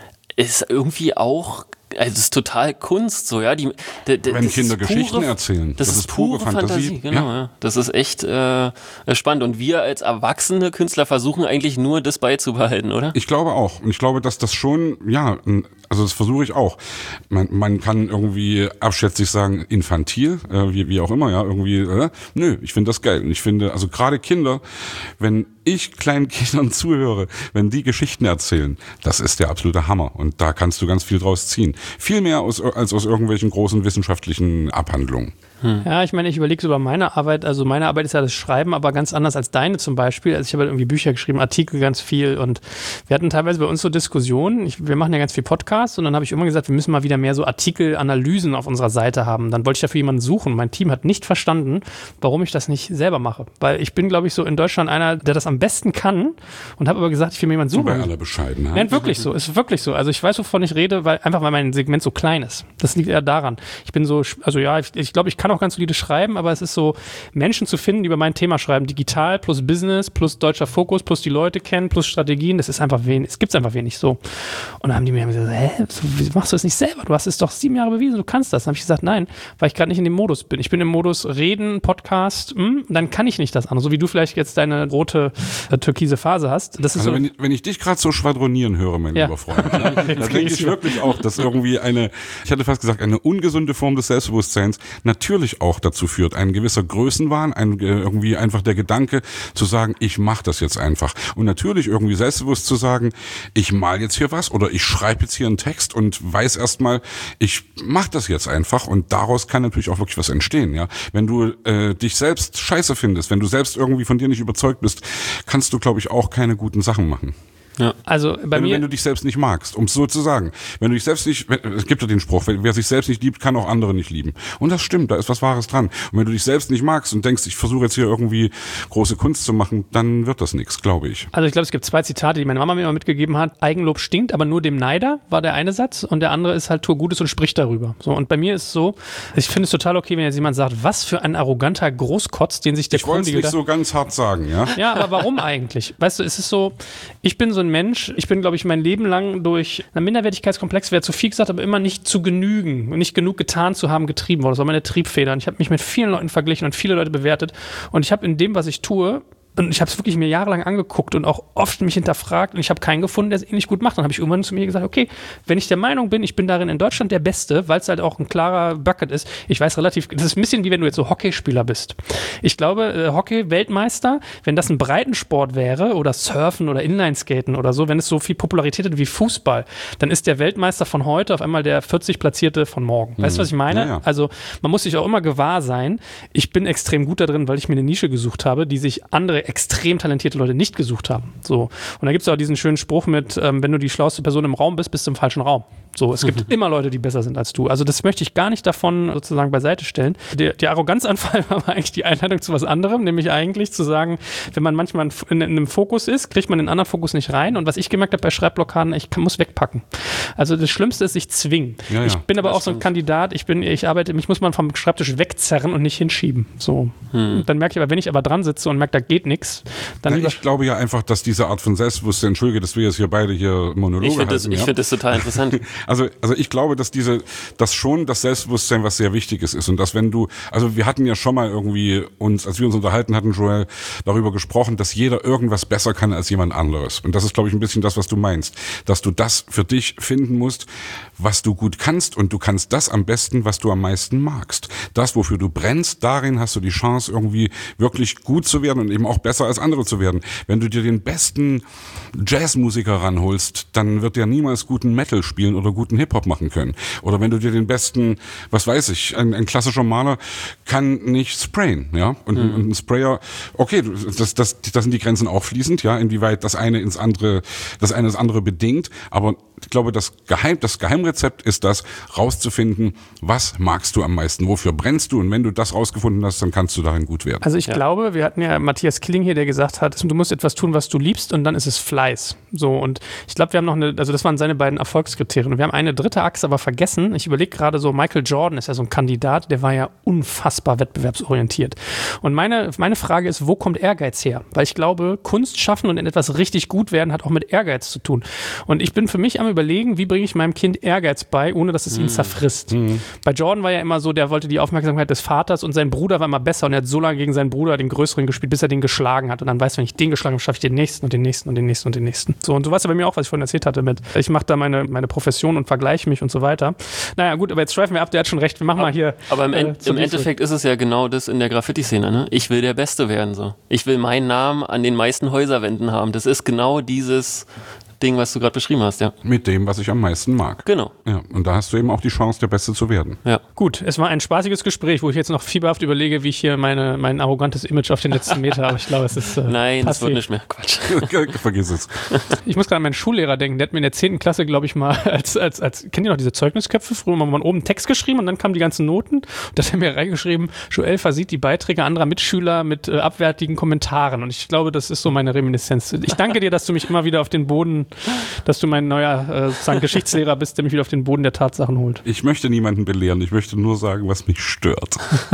ist irgendwie auch, also es ist total Kunst, so, ja. Die, d, d, Wenn Kinder Geschichten pure, erzählen. Das, das ist, ist pure, pure Fantasie. Fantasie. Genau, ja. Ja. Das ist echt äh, spannend. Und wir als erwachsene Künstler versuchen eigentlich nur, das beizubehalten, oder? Ich glaube auch. Und ich glaube, dass das schon, ja, also das versuche ich auch. Man, man kann irgendwie abschätzig sagen, infantil, äh, wie, wie auch immer, ja, irgendwie, äh, nö, ich finde das geil. Und ich finde, also gerade Kinder, wenn ich kleinen Kindern zuhöre, wenn die Geschichten erzählen, das ist der absolute Hammer. Und da kannst du ganz viel draus ziehen. Viel mehr aus, als aus irgendwelchen großen wissenschaftlichen Abhandlungen. Hm. Ja, ich meine, ich überlege so über meine Arbeit, also meine Arbeit ist ja das Schreiben, aber ganz anders als deine zum Beispiel. Also ich habe halt irgendwie Bücher geschrieben, Artikel ganz viel und wir hatten teilweise bei uns so Diskussionen, ich, wir machen ja ganz viel Podcasts und dann habe ich immer gesagt, wir müssen mal wieder mehr so Artikelanalysen auf unserer Seite haben. Dann wollte ich dafür jemanden suchen. Mein Team hat nicht verstanden, warum ich das nicht selber mache. Weil ich bin, glaube ich, so in Deutschland einer, der das am besten kann und habe aber gesagt, ich will mir jemanden suchen. Bei aller Bescheidenheit. Nein, wirklich so, ist wirklich so. Also ich weiß, wovon ich rede, weil einfach weil mein Segment so klein ist. Das liegt eher daran. Ich bin so, also ja, ich, ich glaube, ich kann auch ganz solide schreiben, aber es ist so, Menschen zu finden, die über mein Thema schreiben, digital plus Business plus deutscher Fokus plus die Leute kennen plus Strategien, das ist einfach wenig, es gibt es einfach wenig so. Und dann haben die mir gesagt, hä, wieso machst du das nicht selber? Du hast es doch sieben Jahre bewiesen, du kannst das. Dann habe ich gesagt, nein, weil ich gerade nicht in dem Modus bin. Ich bin im Modus Reden, Podcast, mh, dann kann ich nicht das andere. So wie du vielleicht jetzt deine rote, äh, türkise Phase hast. Das ist also so, wenn, wenn ich dich gerade so schwadronieren höre, mein ja. lieber Freund, ja, da denke ich wirklich auch, dass irgendwie eine, ich hatte fast gesagt, eine ungesunde Form des Selbstbewusstseins natürlich auch dazu führt, ein gewisser Größenwahn, ein, irgendwie einfach der Gedanke zu sagen, ich mache das jetzt einfach. Und natürlich irgendwie selbstbewusst zu sagen, ich mal jetzt hier was oder ich schreibe jetzt hier einen Text und weiß erstmal, ich mache das jetzt einfach und daraus kann natürlich auch wirklich was entstehen. Ja, wenn du äh, dich selbst scheiße findest, wenn du selbst irgendwie von dir nicht überzeugt bist, kannst du, glaube ich, auch keine guten Sachen machen. Ja. Also bei wenn, mir, wenn du dich selbst nicht magst, um es so zu sagen. Wenn du dich selbst nicht, es gibt ja den Spruch, wer sich selbst nicht liebt, kann auch andere nicht lieben. Und das stimmt, da ist was Wahres dran. Und wenn du dich selbst nicht magst und denkst, ich versuche jetzt hier irgendwie große Kunst zu machen, dann wird das nichts, glaube ich. Also ich glaube, es gibt zwei Zitate, die meine Mama mir immer mitgegeben hat. Eigenlob stinkt, aber nur dem Neider, war der eine Satz. Und der andere ist halt, tu Gutes und sprich darüber. So, und bei mir ist es so, ich finde es total okay, wenn jetzt jemand sagt, was für ein arroganter Großkotz, den sich der Ich wollte es nicht so ganz hart sagen, ja? Ja, aber warum eigentlich? Weißt du, es ist so, ich bin so ein Mensch, ich bin, glaube ich, mein Leben lang durch einen Minderwertigkeitskomplex, wäre zu viel gesagt, aber immer nicht zu genügen und nicht genug getan zu haben, getrieben worden. Das war meine Triebfeder. Und ich habe mich mit vielen Leuten verglichen und viele Leute bewertet. Und ich habe in dem, was ich tue, und ich habe es wirklich mir jahrelang angeguckt und auch oft mich hinterfragt und ich habe keinen gefunden, der es ähnlich gut macht. Dann habe ich irgendwann zu mir gesagt, okay, wenn ich der Meinung bin, ich bin darin in Deutschland der Beste, weil es halt auch ein klarer Bucket ist. Ich weiß relativ, das ist ein bisschen wie wenn du jetzt so Hockeyspieler bist. Ich glaube, äh, Hockey-Weltmeister, wenn das ein Breitensport wäre oder Surfen oder Inlineskaten oder so, wenn es so viel Popularität hat wie Fußball, dann ist der Weltmeister von heute auf einmal der vierzig Platzierte von morgen. Weißt du, was ich meine? Ja, ja. Also man muss sich auch immer gewahr sein, ich bin extrem gut da drin, weil ich mir eine Nische gesucht habe, die sich andere extrem talentierte Leute nicht gesucht haben. So. Und da gibt es auch diesen schönen Spruch mit, ähm, wenn du die schlauste Person im Raum bist, bist du im falschen Raum. So, es gibt immer Leute, die besser sind als du. Also das möchte ich gar nicht davon sozusagen beiseite stellen. Der, der Arroganzanfall war aber eigentlich die Einladung zu was anderem, nämlich eigentlich zu sagen, wenn man manchmal in, in einem Fokus ist, kriegt man den anderen Fokus nicht rein. Und was ich gemerkt habe bei Schreibblockaden, ich kann, muss wegpacken. Also das Schlimmste ist, sich zwingen. Ja, ja, ich bin aber auch so ein Kandidat, ich bin, ich arbeite, mich muss man vom Schreibtisch wegzerren und nicht hinschieben. So. Hm. Dann merke ich aber, wenn ich aber dran sitze und merke, da geht nichts, dann... Ja, ich glaube ja einfach, dass diese Art von Selbstbewusstsein, entschuldige, dass wir jetzt hier beide hier Monologe ich find halten. Das, ich ja? finde das total interessant. Also, also ich glaube, dass diese, dass schon das Selbstbewusstsein was sehr Wichtiges ist und dass wenn du, also wir hatten ja schon mal irgendwie uns, als wir uns unterhalten hatten, Joel, darüber gesprochen, dass jeder irgendwas besser kann als jemand anderes. Und das ist, glaube ich, ein bisschen das, was du meinst, dass du das für dich finden musst, was du gut kannst und du kannst das am besten, was du am meisten magst. Das, wofür du brennst, darin hast du die Chance, irgendwie wirklich gut zu werden und eben auch besser als andere zu werden. Wenn du dir den besten Jazzmusiker ranholst, dann wird der niemals guten Metal spielen oder guten Hip-Hop machen können. Oder wenn du dir den besten, was weiß ich, ein, ein klassischer Maler kann nicht sprayen, ja. Und, mhm. und ein Sprayer, okay, das, das, das sind die Grenzen auch fließend, ja, inwieweit das eine ins andere, das eine das andere bedingt, aber Ich glaube, das Geheim, das Geheimrezept ist das, rauszufinden, was magst du am meisten, wofür brennst du, und wenn du das rausgefunden hast, dann kannst du darin gut werden. Also ich Ja. glaube, wir hatten ja Matthias Killing hier, der gesagt hat, du musst etwas tun, was du liebst, und dann ist es Fleiß. So, und ich glaube, wir haben noch eine, also das waren seine beiden Erfolgskriterien. Und wir haben eine dritte Achse aber vergessen. Ich überlege gerade so, Michael Jordan ist ja so ein Kandidat, der war ja unfassbar wettbewerbsorientiert. Und meine, meine Frage ist, wo kommt Ehrgeiz her? Weil ich glaube, Kunst schaffen und in etwas richtig gut werden hat auch mit Ehrgeiz zu tun. Und ich bin für mich am Überlegen, wie bringe ich meinem Kind Ehrgeiz bei, ohne dass es ihn zerfrisst. Mhm. Bei Jordan war ja immer so, der wollte die Aufmerksamkeit des Vaters, und sein Bruder war immer besser, und er hat so lange gegen seinen Bruder, den Größeren, gespielt, bis er den geschlagen hat. Und dann weiß, wenn ich den geschlagen habe, schaffe ich den nächsten und den nächsten und den nächsten und den nächsten. So, und so war es ja bei mir auch, was ich vorhin erzählt hatte mit, ich mache da meine, meine Profession und vergleiche mich und so weiter. Naja, gut, aber jetzt schweifen wir ab, der hat schon recht, wir machen mal hier. Aber im, äh, End, im Endeffekt ist es ja genau das in der Graffiti-Szene, ne? Ich will der Beste werden, so. Ich will meinen Namen an den meisten Häuserwänden haben. Das ist genau dieses Ding, was du gerade beschrieben hast, ja. Mit dem, was ich am meisten mag. Genau. Ja, und da hast du eben auch die Chance, der Beste zu werden. Ja. Gut, es war ein spaßiges Gespräch, wo ich jetzt noch fieberhaft überlege, wie ich hier meine, mein arrogantes Image auf den letzten Meter habe. Ich glaube, es ist. Äh, Nein, das passé. wird nicht mehr. Quatsch. Vergiss es. Ich muss gerade an meinen Schullehrer denken, der hat mir in der zehnten Klasse, glaube ich, mal als, als, als, kennt ihr noch diese Zeugnisköpfe? Früher haben wir mal oben einen Text geschrieben und dann kamen die ganzen Noten. Und da hat er mir reingeschrieben, Joel versieht die Beiträge anderer Mitschüler mit äh, abwertigen Kommentaren. Und ich glaube, das ist so meine Reminiszenz. Ich danke dir, dass du mich immer wieder auf den Boden, dass du mein neuer äh, sozusagen Geschichtslehrer bist, der mich wieder auf den Boden der Tatsachen holt. Ich möchte niemanden belehren, ich möchte nur sagen, was mich stört.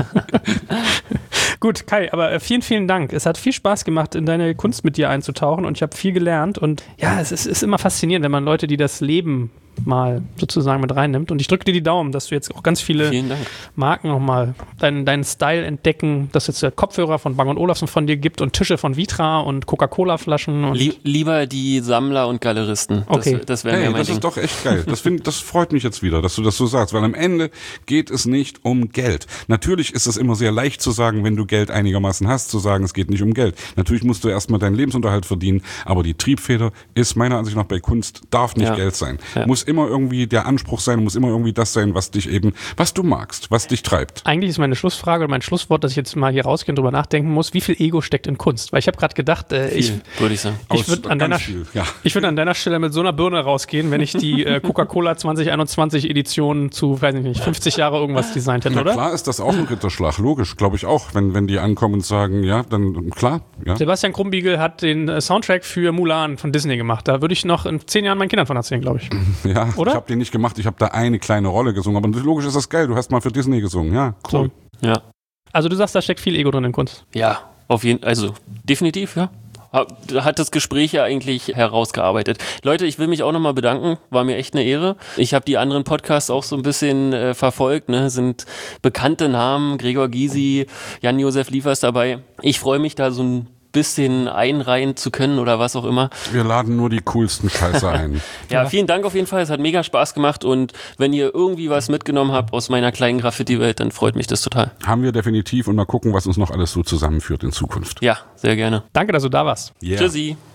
Gut, Kai, aber äh, vielen, vielen Dank. Es hat viel Spaß gemacht, in deine Kunst mit dir einzutauchen, und ich habe viel gelernt. Und ja, es ist, ist immer faszinierend, wenn man Leute, die das Leben mal sozusagen mit reinnimmt. Und ich drücke dir die Daumen, dass du jetzt auch ganz viele Vielen Dank. Marken nochmal deinen, deinen Style entdecken, dass es jetzt Kopfhörer von Bang und Olufsen von dir gibt und Tische von Vitra und Coca-Cola-Flaschen. Und Lie- lieber die Sammler und Galeristen. Okay. Das, das wäre Hey, mir mein das Ding. ist doch echt geil. Das, find, das freut mich jetzt wieder, dass du das so sagst, weil am Ende geht es nicht um Geld. Natürlich ist es immer sehr leicht zu sagen, wenn du Geld einigermaßen hast, zu sagen, es geht nicht um Geld. Natürlich musst du erstmal deinen Lebensunterhalt verdienen, aber die Triebfeder ist meiner Ansicht nach bei Kunst, darf nicht Ja. Geld sein. Ja. Muss immer irgendwie der Anspruch sein, muss immer irgendwie das sein, was dich eben, was du magst, was dich treibt. eigentlich ist meine Schlussfrage oder mein Schlusswort, dass ich jetzt mal hier rausgehe und drüber nachdenken muss, wie viel Ego steckt in Kunst? Weil ich habe gerade gedacht, äh, ich, Viel, würde ich sagen. ich Aus- würde an, ganz deiner- viel, ja. ich würd an deiner Stelle mit so einer Birne rausgehen, wenn ich die äh, Coca-Cola zwanzig einundzwanzig Edition zu, weiß ich nicht, fünfzig Jahre irgendwas designt hätte, Na oder? klar ist das auch ein Ritterschlag, logisch, glaube ich auch, wenn, wenn die ankommen und sagen, ja, dann klar, ja. Sebastian Krumbiegel hat den äh, Soundtrack für Mulan von Disney gemacht. Da würde ich noch in zehn Jahren meinen Kindern von erzählen, glaube ich. Ja, Oder? ich habe den nicht gemacht, ich habe da eine kleine Rolle gesungen, aber logisch ist das geil, du hast mal für Disney gesungen, ja, cool. So. Ja. Also du sagst, da steckt viel Ego drin in Kunst. Ja, auf jeden Fall. Also, definitiv, ja. Hat- Hat das Gespräch ja eigentlich herausgearbeitet. Leute, ich will mich auch nochmal bedanken. War mir echt eine Ehre. Ich habe die anderen Podcasts auch so ein bisschen äh, verfolgt. Ne? Sind bekannte Namen. Gregor Gysi, Jan-Josef Liefers dabei. Ich freue mich da so ein bisschen einreihen zu können oder was auch immer. Wir laden nur die coolsten Scheiße ein. Ja, vielen Dank auf jeden Fall. Es hat mega Spaß gemacht. Und wenn ihr irgendwie was mitgenommen habt aus meiner kleinen Graffiti-Welt, dann freut mich das total. Haben wir definitiv und mal gucken, was uns noch alles so zusammenführt in Zukunft. Ja, sehr gerne. Danke, dass du da warst. Yeah. Tschüssi.